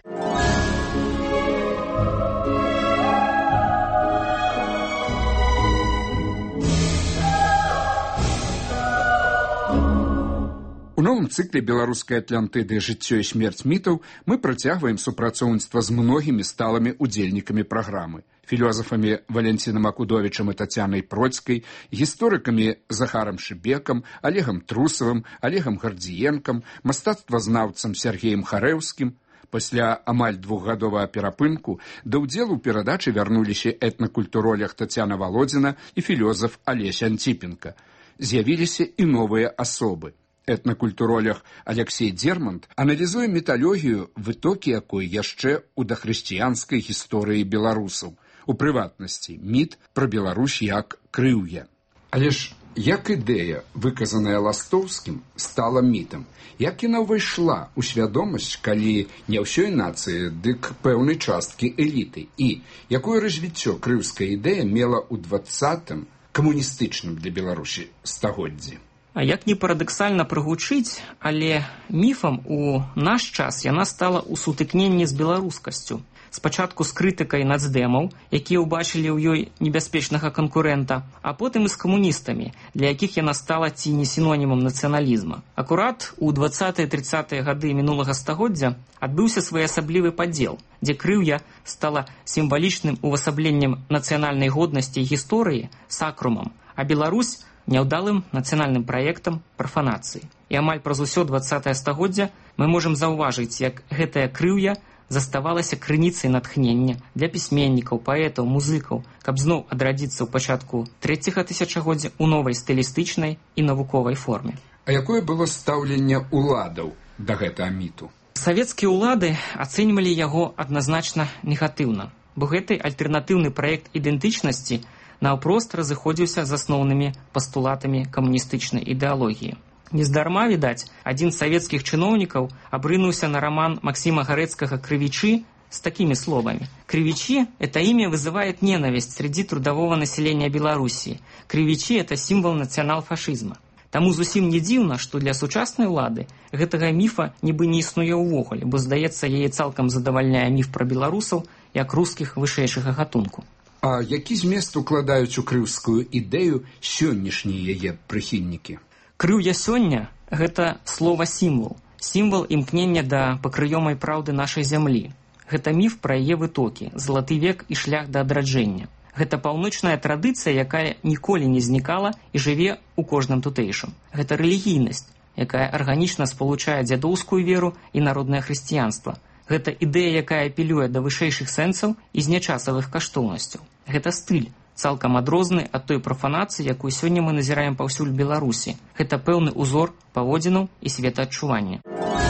У новым цыкле беларускай Атлантыды «Жыццё і смерць мітаў» мы працягваем супрацоўніцтва з многімі сталымі удзельнікамі праграмы. Філёзафамі Валентинам Акудовічам і Тацянай Процкай, гісторыкамі Захарам Шыбекам, Олегам Трусавым, Олегам Гардзіенкам, мастацтвазнаўцам Сергеем Харэўскім. Пасля амаль двухгадовага перапынку да ўдзелу ў перадачы вярнуліся этнакультуролог Тацяна Володзіна і філёзаф Алесь Антипенко. З'явіліся і новыя асобы. Этнакультуролог Алексей Дермант аналізуе міталогію, вытокі якой яшчэ ў дахрысціянскай гісторыі беларусаў. У прыватнасці, міт пра Беларусь як крыўя. Але ж як ідэя, выказаная Ластоўскім, стала мітам? Як яна ўвайшла ў свядомасць, калі не ўсёй нацыі, дык пэўнай часткі эліты? І якое развіццё крыўская ідэя мела ў 20-м камуністычным для Беларусі стагоддзі? А як не парадаксальна прагучыць, але міфам у наш час яна стала ў сутыкненні з беларускасцю. Спачатку з крытыкай нацдэмаў, якія ўбачылі ў ёй небяспечнага канкурэнта, а потым і з камуністамі, для якіх яна стала ці не сінонімам нацыяналізма. Акурат у 20-30-е гады мінулага стагоддзя адбыўся своеасаблівы падзел, дзе крыўя стала сімвалічным увасабленнем нацыянальнай годнасці і гісторыі, сакрумам, а Беларусь няўдалым нацыянальным праектам прафанацыі. І амаль праз усё 20-е стагоддзя мы можам заўважыць, як гэтая крыўя заставалася крыніцай натхнення для пісьменнікаў, паэтаў, музыкаў, каб зноў адрадзіцца ў пачатку 3-го тысячагоддзя ў новай стылістычнай і навуковай форме. А якое было стаўленне ўладаў да гэтага міту? Савецкія ўлады ацэньвалі яго адназначна негатыўна, бо гэты альтэрнатыўны праект ідэнтычнасці наўпрост разыходзіўся з асноўнымі пастулатамі камуністычнай ідэалогіі. Нездарма, відаць, адзін з савецкіх чыноўнікаў абрынуўся на роман Максима Гарэцкага «Крывичи» с такими словами. «Кривичи – это имя вызывает ненависть среди трудового населения Белоруссии. Кривичи – это символ нацыянал-фашызма». Таму зусім не дзіўна, што для сучаснай улады гэтага міфа нібы не існуе ўвогуле, бо, здаецца, яе цалкам задавальняе міф пра беларусаў як рускіх вышэйшага гатунку. А які змест укладаюць у крыўскую ідэю сённяшнія яе прыхільнікі? Крыўя сёння – гэта слова-сімвал. Сімвал імкнення да пакрыёмай праўды нашай зямлі. Гэта міф пра яе вытокі, залаты век і шлях да адраджэння. Гэта паўночная традыцыя, якая ніколі не знікала і жыве ў кожным тутэйшым. Гэта рэлігійнасць, якая арганічна спалучае дзядоўскую веру і народнае хрысціянства. Гэта ідэя, якая апелюе да вышэйшых сэнсаў і знячасавых каштоўнасцяў. Гэта стыль, цалкам адрозны ад той прафанацыі, якую сёння мы назіраем паўсюль Беларусі. Гэта пэўны ўзор паводзінаў і светаадчування.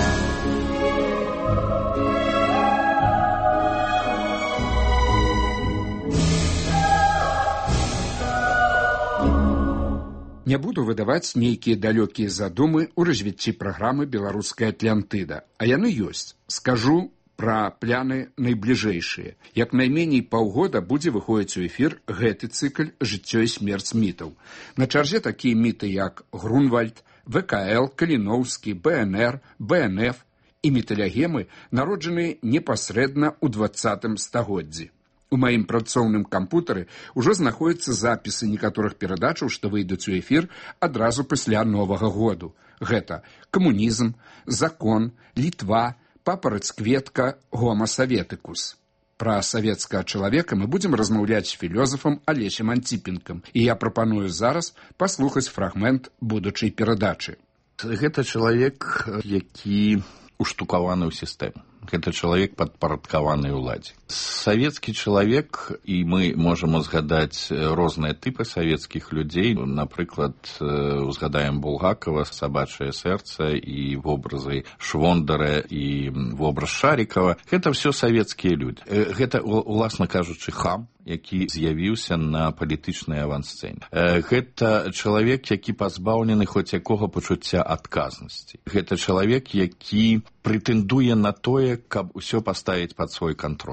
Не буду выдаваць нейкія далёкія задумы ў развіцці праграмы «Беларуская Атлантыда», а яны ёсць. Скажу пра пляны найбліжэйшыя. Як найменей паўгода будзе выходзіць у эфір гэты цыкль «Жыццё і смерць мітаў». На чарзе такія міты, як Грунвальд, ВКЛ, Каліноўскі, БНР, БНФ і міталягемы, народжаныя непасрэдна ў 20-м стагоддзі. У маім працоўным кампутары ўжо знаходзяцца запісы некаторых перадачаў, што выйдуць у эфір адразу пасля Новага году. Гэта камунізм, закон, Літва, папараць-кветка, гома саветыкус. Пра савецкага чалавека мы будзем размаўляць з філёзафам Алесем Антипенкам, і я прапаную зараз паслухаць фрагмент будучай перадачы. Гэта чалавек, які уштукаваны ў сістэму. Гэта чалавек падпарадкаваны ўладзе. Савецкі чалавек, і мы можам узгадаць розныя тыпы савецкіх людзей. Напрыклад, узгадаем Булгакова, «Сабачае сэрца» і вобразы Швондара і вобраз Шарікава. Гэта ўсё савецкія людзі. Гэта, уласна кажучы, хам, які з'явіўся на палітычнай авансцэне. Гэта чалавек, які пазбаўлены хоць якога пачуцця адказнасці. Гэта чалавек, які прэтэндуе на тое, каб усё паставіць пад свой кантроль.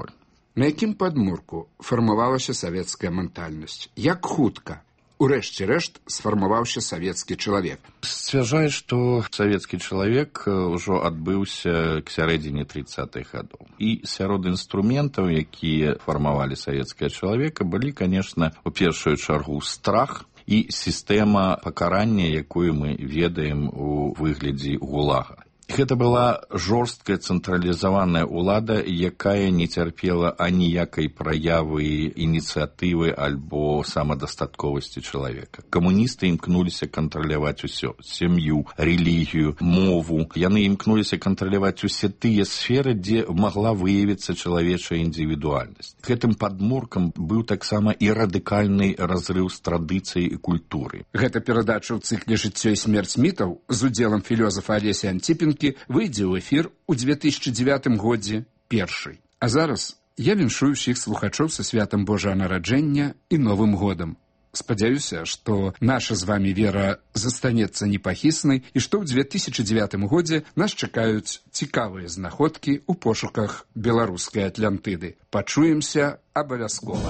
На якім падмурку фармавалася савецкая ментальнасць? Як хутка, урэшце рэшт, сфармаваўся савецкі чалавек? Сцвярджае, што савецкі чалавек ўжо адбыўся к сярэдзіне 30-х гадоў. І сярод інструментаў, якія фармавалі савецкага чалавека, былі, канешне, у першую чаргу страх і сістэма пакарання, якую мы ведаем у выглядзе гулага. Гэта была жорсткая цэнтралізаваная ўлада, якая не цярпела аніякай праявы ініцыятывы альбо самадастатковасці чалавека. Камуністы імкнуліся кантраляваць усё: сям'ю, рэлігію, мову. Яны імкнуліся кантраляваць усе тыя сферы, дзе магла выявіцца чалавечая індывідуальнасць. Гэтым падмуркам быў таксама і радыкальны разрыў з традыцыяй і культуры. Гэта перадача ў цыкле «Жыццё і смерць мітаў» з удзелам філёзафа Алесі Антіпенкі выйдзе ў эфір у 2009 годзе першай. А зараз я віншую ўсіх слухачоў са святам Божага нараджэння і Новым годам. Спадзяюся, што наша з вамі вера застанецца непахіснай і што ў 2009 годзе нас чакаюць цікавыя знаходкі ў пошуках беларускай Атлантыды. Пачуемся абавязкова.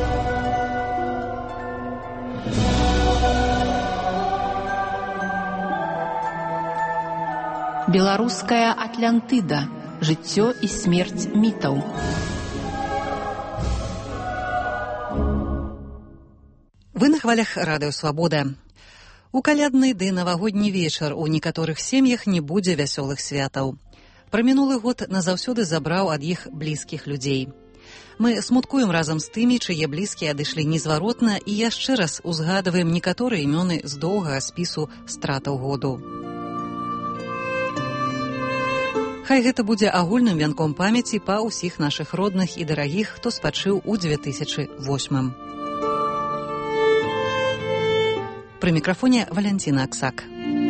Беларуская Атлантыда. Жыццё і смерць мітаў. Вы на хвалях радыё «Свабода». У калядны ды навагодні вечар у некаторых сем'ях не будзе вясёлых святаў. Пра мінулы год назаўсёды забраў ад іх блізкіх людзей. Мы смуткуем разам з тымі, чые блізкія адышлі незваротна, і яшчэ раз узгадваем некаторыя імёны з доўгага спісу стратаў году. Хай гэта будзе агульным вянком памяці па ўсіх нашых родных і дарагіх, хто спачыў у 2008. Пры мікрафоне Валянціна Аксак.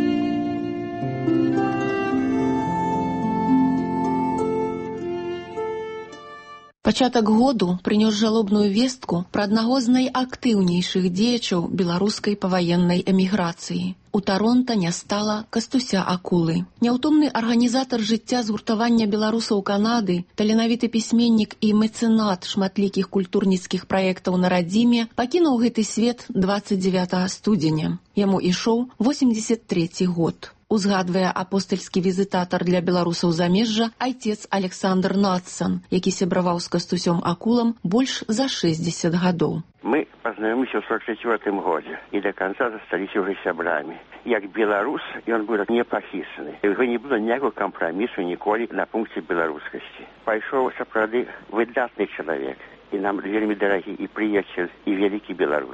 Пачатак году прынёс жалобную вестку пра аднаго з найактыўнейшых дзеячаў беларускай паваеннай эміграцыі. У Таронта не стала Кастуся Акулы. Няўтомны арганізатар жыцця згуртавання беларусаў Канады, таленавіты пісьменнік і мэцэнат шматлікіх культурніцкіх праектаў на радзіме, пакінуў гэты свет 29 студзеня. Яму ішоў 83 год. Узгадвае апостальскі візітатар для беларусаў замежжа айцец Александр Надсан, які сябраваў з Кастусём Акулам больш за 60 гадоў. Мы познаёмились в 44 году и до конца застались уже сябрами. Як белорус, он был непахисный. И уже не было никакого компромисса николи на пункте белорусскости. Пошел сапрады выдатный человек. И нам вельми дорогий и приятель, и великий белорус.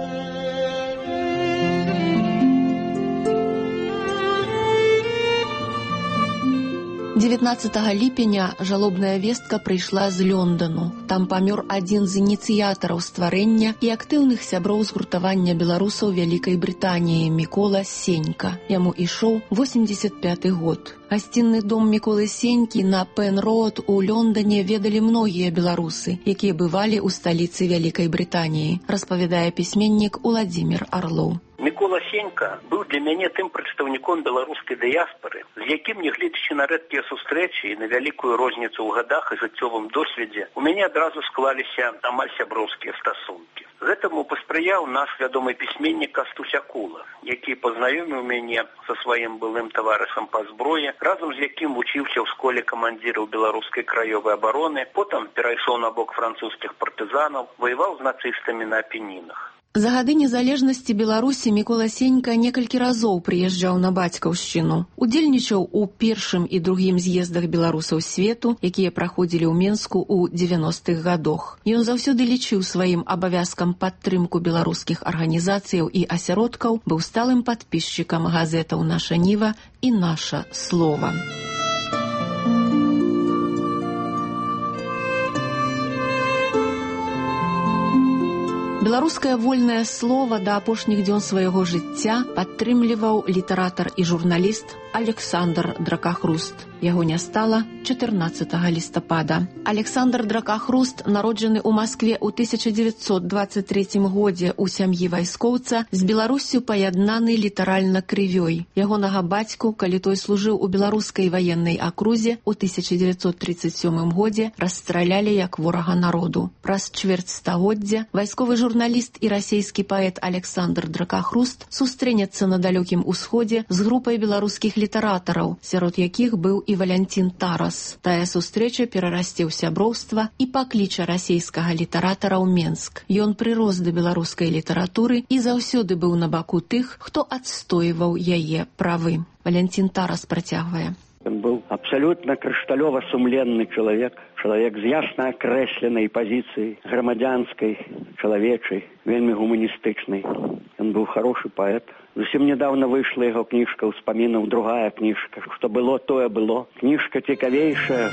19 ліпеня жалобная вестка прыйшла з Лёндану. Там памёр адзін з ініцыятараў стварэння і актыўных сяброў згуртавання беларусаў Вялікай Брытаніі Мікола Сенька. Яму ішоў 85 год. Гасцінны дом Міколы Сенькі на Пен-Роуд у Лёндане ведалі многія беларусы, якія бывалі ў сталіцы Вялікай Брытаніі, распавядае пісьменнік Уладзімір Арлоў. Мікола Сенька быў для мяне тым прадстаўніком беларускай дыяспары, з якім, нягледзячы на рэдкія сустрэчы і на вялікую розніцу ў гадах і жыццёвым досведзе, у мяне адразу склаліся амаль сяброўскія стасункі. Гэтаму паспрыяў наш вядомы пісьменнік Кастусь Акула, які пазнаёміў мяне са сваім былым таварышам па зброі, разам з якім вучыўся ў школе камандзіраў беларускай краёвай абароны, потым перайшоў на бок французскіх партызанаў, ваяваў з нацыстамі на Апенінах. За гады незалежнасці Беларусі Мікола Сенька некалькі разоў прыязджаў на бацькаўшчыну. Удзельнічаў у першым і другім з'ездах беларусаў свету, якія праходзілі ў Менску ў 90-х гадах. Ён заўсёды лічыў сваім абавязкам падтрымку беларускіх арганізацыяў і асяродкаў, быў сталым падпісчыкам газетаў «Наша Ніва» і «Наша Слова». Беларускае вольнае слова да апошніх дзён свайго жыцця падтрымліваў літаратар і журналіст Александр Дракахруст. Яго не стала 14 лістапада. Александр Дракахруст, народжаны ў Маскве ў 1923 годзе ў сям'і вайскоўца, з Беларуссю паяднаны літаральна крывёй. Ягонага бацьку, калі той служыў у беларускай ваеннай акрузе, у 1937 годзе расстралялі як ворага народу. Праз чвэрць стагоддзя вайсковы журналіст і расейскі паэт Александр Дракахруст сустрэнецца на далёкім усходзе з групай беларускіх літаратараў, сярод якіх быў і Валянцін Тарас. Тая сустрэча перарасце ў сяброўства і пакліча расейскага літаратара ў Менск. Ён прырос да беларускай літаратуры і заўсёды быў на баку тых, хто адстойваў яе правы. Валянцін Тарас працягвае. Он был абсолютно крышталёва-сумленный человек з ясно акрэсленай пазіцыяй, грамадзянскай, чалавечай, вельмі гуманістычнай. Он был хороший поэт. Зусім недавно выйшла яго кніжка ўспамінаў, другая кніжка. Што было, тое было. Кніжка цікавейшая.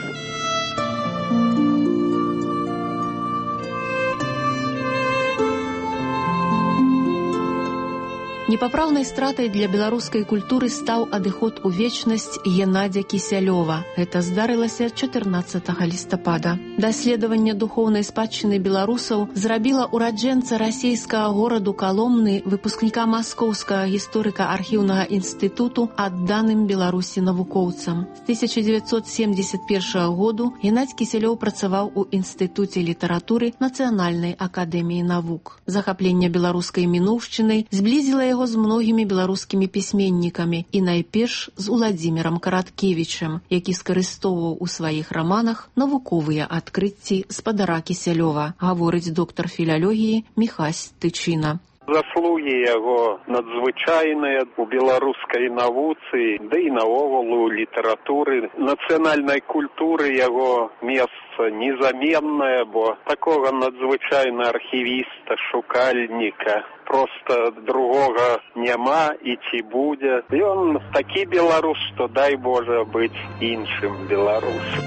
Непапраўнай стратай для беларускай культуры стаў адыход у вечнасць Геннадзя Кісялёва. Гэта здарылася 14 лістапада. Даследаванне духоўнай спадчыны беларусаў зрабіла ураджэнца расейскага гораду Каломны, выпускніка Маскоўскага гісторыка-архіўнага інстытуту, адданым Беларусі навукоўцам. З 1971 году Геннадзь Кісялёў працаваў у Інстытуце літаратуры Нацыянальнай акадэміі навук. Захапленне беларускай мінуўшчынай зблізіла яго з многімі беларускімі пісьменнікамі і найперш з Уладзімірам Караткевічам, які скарыстоўваў у сваіх раманах навуковыя адкрыцці спадара Кісялёва, гаворыць доктар філалогіі Міхась Тычына. Заслугі яго надзвычайныя у беларускай навуцы, да і наогул у літаратуры, нацыянальнай культуры яго месца незаменнае, бо такога надзвычайна архівіста, шукальніка просто другога няма і ці будзе. Ён такі беларус, што дай Божа быць іншым беларусам.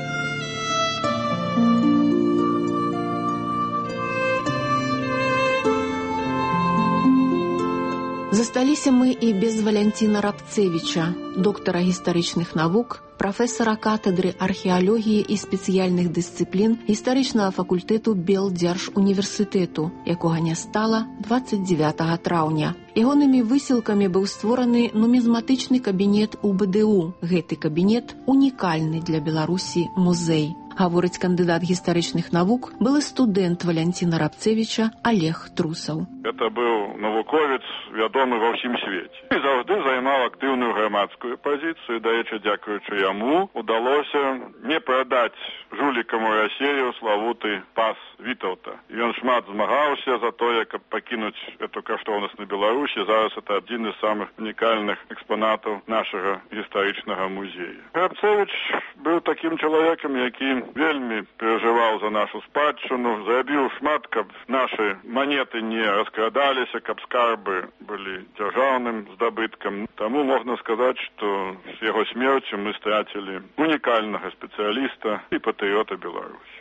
Засталіся мы і без Валянціна Рабцевіча, доктара гістарычных навук, прафесара катедры археалогіі і спецыяльных дысцыплін гістарычнага факультэту Белдзяржуніверсітэту, якога не стала 29 траўня. Ягонымі высілкамі быў створаны нумізматычны кабінет у БДУ. Гэты кабінет унікальны для Беларусі музей. Гаворыць кандыдат гістарычных навук, былы студэнт Валянціна Рабцевіча Олег Трусаў. Это быў навуковец, вядомы ва ўсім свеце. І заўжды займаў актыўную грамадскую пазіцыю. Даючы, дзякуючы яму, удалося не прадаць жулікам у Расею славуты пас Вітаўта. Ён шмат змагаўся за тое, каб пакінуць эту каштоўнасць на Беларусі. Зараз это адзін з самых унікальных экспанатаў нашага гістарычнага музея. Рабцевіч быў такім чалавекам, які вельмі перажываў за нашу спадчыну, зрабіў шмат, каб нашы манеты не раскрадаліся, каб скарбы былі дзяржаўным здабыткам. Таму можна сказаць, што з яго смерцю мы страцілі унікальнага спецыяліста і патрыёта Беларусі.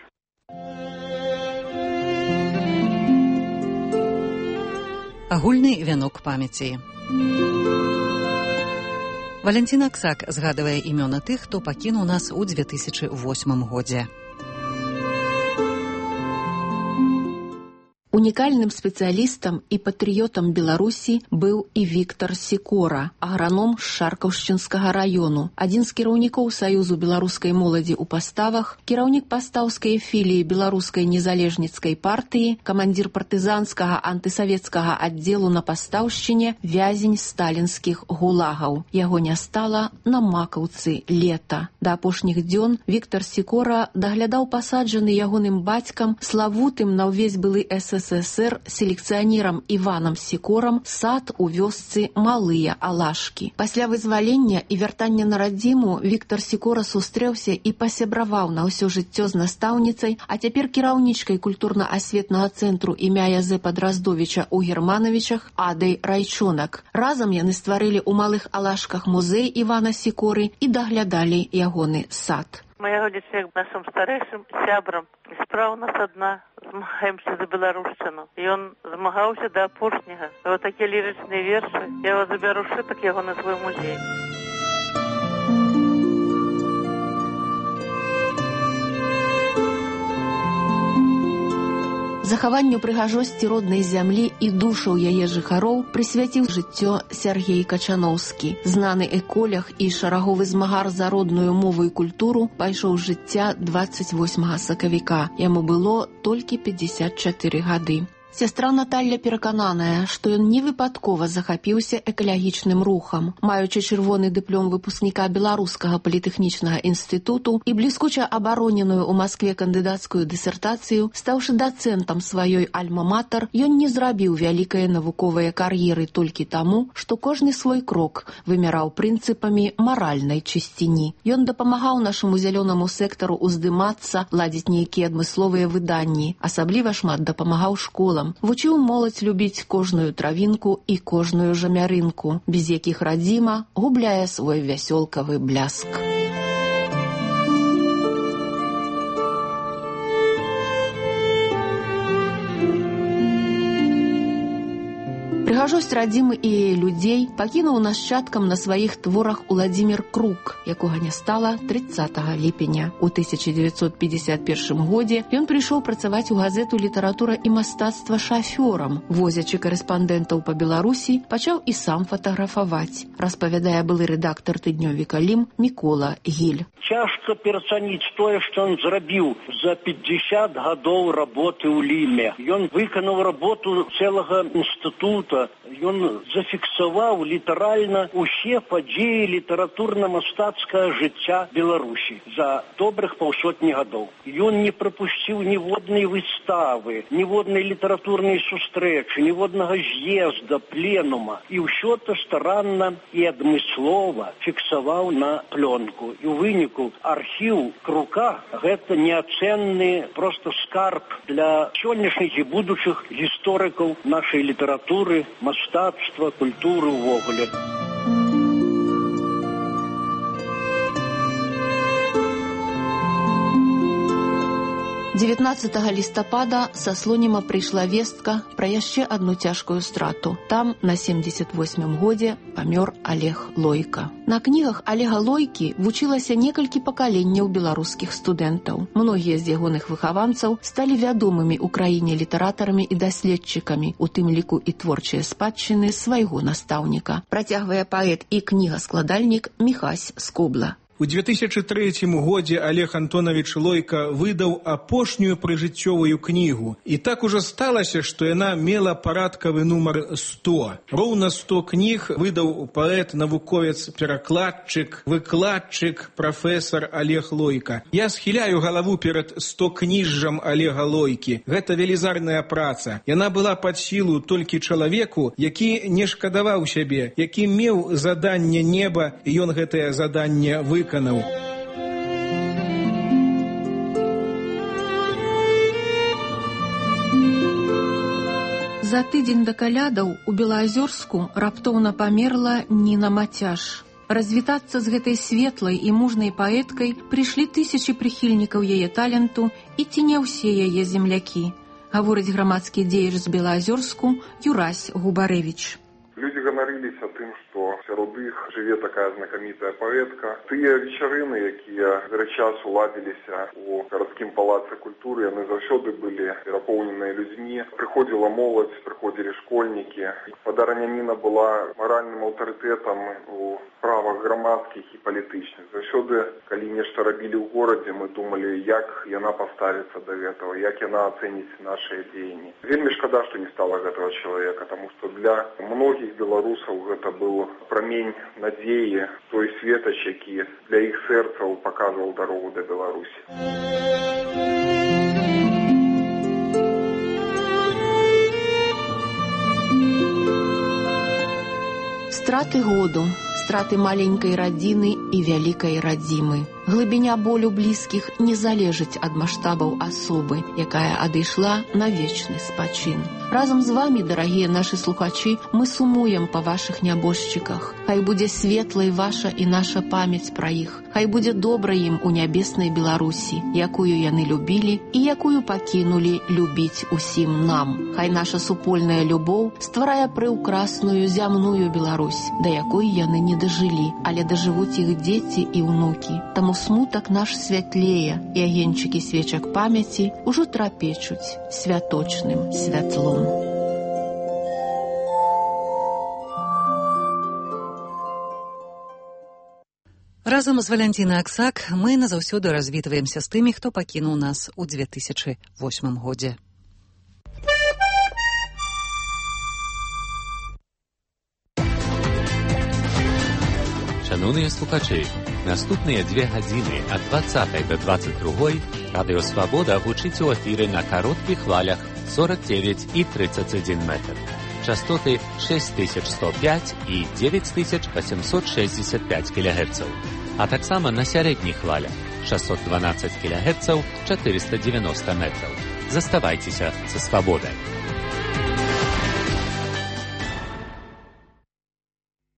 Агульны вянок памяці. Валянцін Аксак згадвае імёны тых, хто пакінуў нас у 2008 годзе. Унікальным спецыялістам і патрыётам Беларусі быў і Віктор Сікора, аграном з Шаркаўшчынскага раёну, адзін з кіраўнікоў Саюзу беларускай моладзі ў паставах, кіраўнік пастаўскай філіі беларускай незалежніцкай партыі, камандзір партызанскага антысавецкага аддзелу на пастаўшчыне, вязень сталінскіх гулагаў. Яго не стала на Макаўцы лета. Да апошніх дзён Віктор Сікора даглядаў пасаджаны ягоным бацькам, славутым на ўвесь былы СССР селекцыянерам Іванам Сікорам сад у вёсцы Малыя Алашкі. Пасля вызвалення і вяртання на радзіму Віктор Сікора сустрэўся і пасябраваў на ўсё жыццё з настаўніцай, а цяпер кіраўнічкай культурна-асветнага цэнтру імя Язэпа Драздовіча ў Германовічах Адай Райчонак. Разам яны стварылі ў Малых Алашках музей Івана Сікоры і даглядалі ягоны сад. майго дзіця нашым старэйшым сябрам. І справа у нас адна. Змагаемся за беларушчыну. Ён змагаўся да апошняга. Вот такія лірычныя вершы. Я его забяру шытак яго на свой музей. Захаванню прыгажосці роднай зямлі і душаў яе жыхароў прысвяціў жыццё Сяргей Качаноўскі. Знаны эколог і шараговы змагар за родную мову і культуру пайшоў з жыцця 28 сакавіка. Яму было толькі 54 гады. Сястра Наталля перакананая, што ён невыпадкова захапіўся экалагічным рухам. Маючы чырвоны дыплом выпускніка Беларускага політэхнічнага інстытуту і бліскуча абароненую ў Маскве кандыдацкую дысертацыю, стаўшы дацэнтам сваёй альма-матер, ён не зрабіў вялікае навуковыя кар'еры толькі таму, што кожны свой крок вымяраў прынцыпамі маральнай чысціні. Ён дапамагаў нашаму зялёнаму сектару уздымацца, ладзіць нейкія адмысловыя выданні, асабліва шмат дапамагаў школам. Вучыў моладзь любіць кожную травінку і кожную жамярынку, без якіх радзіма губляе свой вясёлкавы бляск. Прыгажосць радзімы і людзей пакінуў нашчадкам на сваіх творах Уладзімір Крук, якога не стала 30 ліпеня. У 1951 годзе ён прыйшоў працаваць у газету «Літаратура і мастацтва» шафёрам. Возячы карэспандэнтаў па Беларусі, пачаў і сам фатаграфаваць, распавядае былы рэдактар тыднёвіка «Лім» Мікола Гіль. Цяжка перацаніць тое, што ён зрабіў за 50 гадоў работы ў Ліме. Ён выканаў работу цэлага інстытута. Ён зафіксаваў літаральна ўсе падзеі літаратурна-мастацкага жыцця Беларусі за добрых паўсотні гадоў. Ён не прапусціў ніводнай выставы, ніводнай літаратурнай сустрэчы, ніводнага з'езда, пленума. І ўсё то старанна і адмыслова фіксаваў на плёнку. І ў выніку архіў Крука гэта неацэнны проста скарб для сённяшніх і будучых гісторыкаў нашай літаратуры, мастацтва, культуры ўвогуле. 19 лістапада са Слоніма прыйшла вестка пра яшчэ адну цяжкую страту. Там на 78-м годзе памёр Олег Лойка. На кнігах Олега Лойкі вучылася некалькі пакаленняў беларускіх студэнтаў. Многія з ягоных выхаванцаў сталі вядомымі ў краіне літаратарамі і даследчыкамі, у тым ліку і творчыя спадчыны свайго настаўніка. Працягвае паэт і кнігаскладальнік Міхась Скобла. У 2003 годзе Олег Антонович Лойка выдаў апошнюю прыжыццёвую кнігу. І так ужо сталася, што яна мела парадкавы нумар 100. Роўна 100 кніг выдаў паэт, навуковец, перакладчык, выкладчык, прафесар Олег Лойка. Я схіляю галаву перад 100 кніжжам Олега Лойкі. Гэта велізарная праца. Яна была пад сілу толькі чалавеку, які не шкадаваў сябе, які меў заданне неба, і ён гэтае заданне выканаў. За тыдзень да калядаў у Белаазёрску раптоўна памерла Ніна Мацяж. Развітацца з гэтай светлай і мужнай паэткай прыйшлі тысячы прыхільнікаў яе таленту і ці не ўсе яе землякі, гаворыць грамадскі дзеяч з Белаазёрску Юрась Губарэвіч. Люди ганарыліся тым, што сярод іх жыве такая знакамітая паэтка. Тыя вечарыны, якія часу ладзіліся у гарадскім палацы культуры, яны заўсёды былі перапоўненыя людзьмі. Прыходзіла моладзь, прыходзілі школьнікі. Спадарня Ніна была маральным аўтарытэтам у справах грамадскіх і палітычных. Заўсёды, калі нешта рабілі ў горадзе, мы думалі, як яна паставіцца да гэтага, як яна ацэніць нашыя дзеянні. Вельмі шкада, што не стала гэтага чалавека, таму што для многіх беларусаў гэта быў прамень надзеі, той светач, які для іх сэрцаў паказваў дарогу да Беларусі. Страты году, страты маленькай радзіны і вялікай радзімы. Глыбіня болю блізкіх не залежыць ад маштабаў асобы, якая адышла на вечны спачын. Разам з вамі, дарагія нашы слухачы, мы сумуем па вашых нябожчыках. Хай будзе светлай ваша і наша памяць пра іх. Хай будзе добра ім у нябеснай Беларусі, якую яны любілі і якую пакінулі любіць усім нам. Хай наша супольная любоў стварае прыўкрасную зямную Беларусь, да якой яны не дажылі, але дажывуць іх дзеці і ўнукі. Таму смутак наш святлее, і агеньчыкі свечак памяці ўжо трапечуць святочным святлом. Разам з Валянцінай Аксак мы назаўсёды развітваемся з тымі, хто пакінуў нас у 2008 годзе. Шановныя слухачы, наступныя 2 гадзіны ад 20 до 22 Радыё Свабода гучыць у эфіры на кароткіх хвалях 49 і 31 метр. Частоты 6105 і 9865 кГц, а таксама на сярэдніх хвалях 612 кГц 490 метраў. Заставайцеся са Свабодай.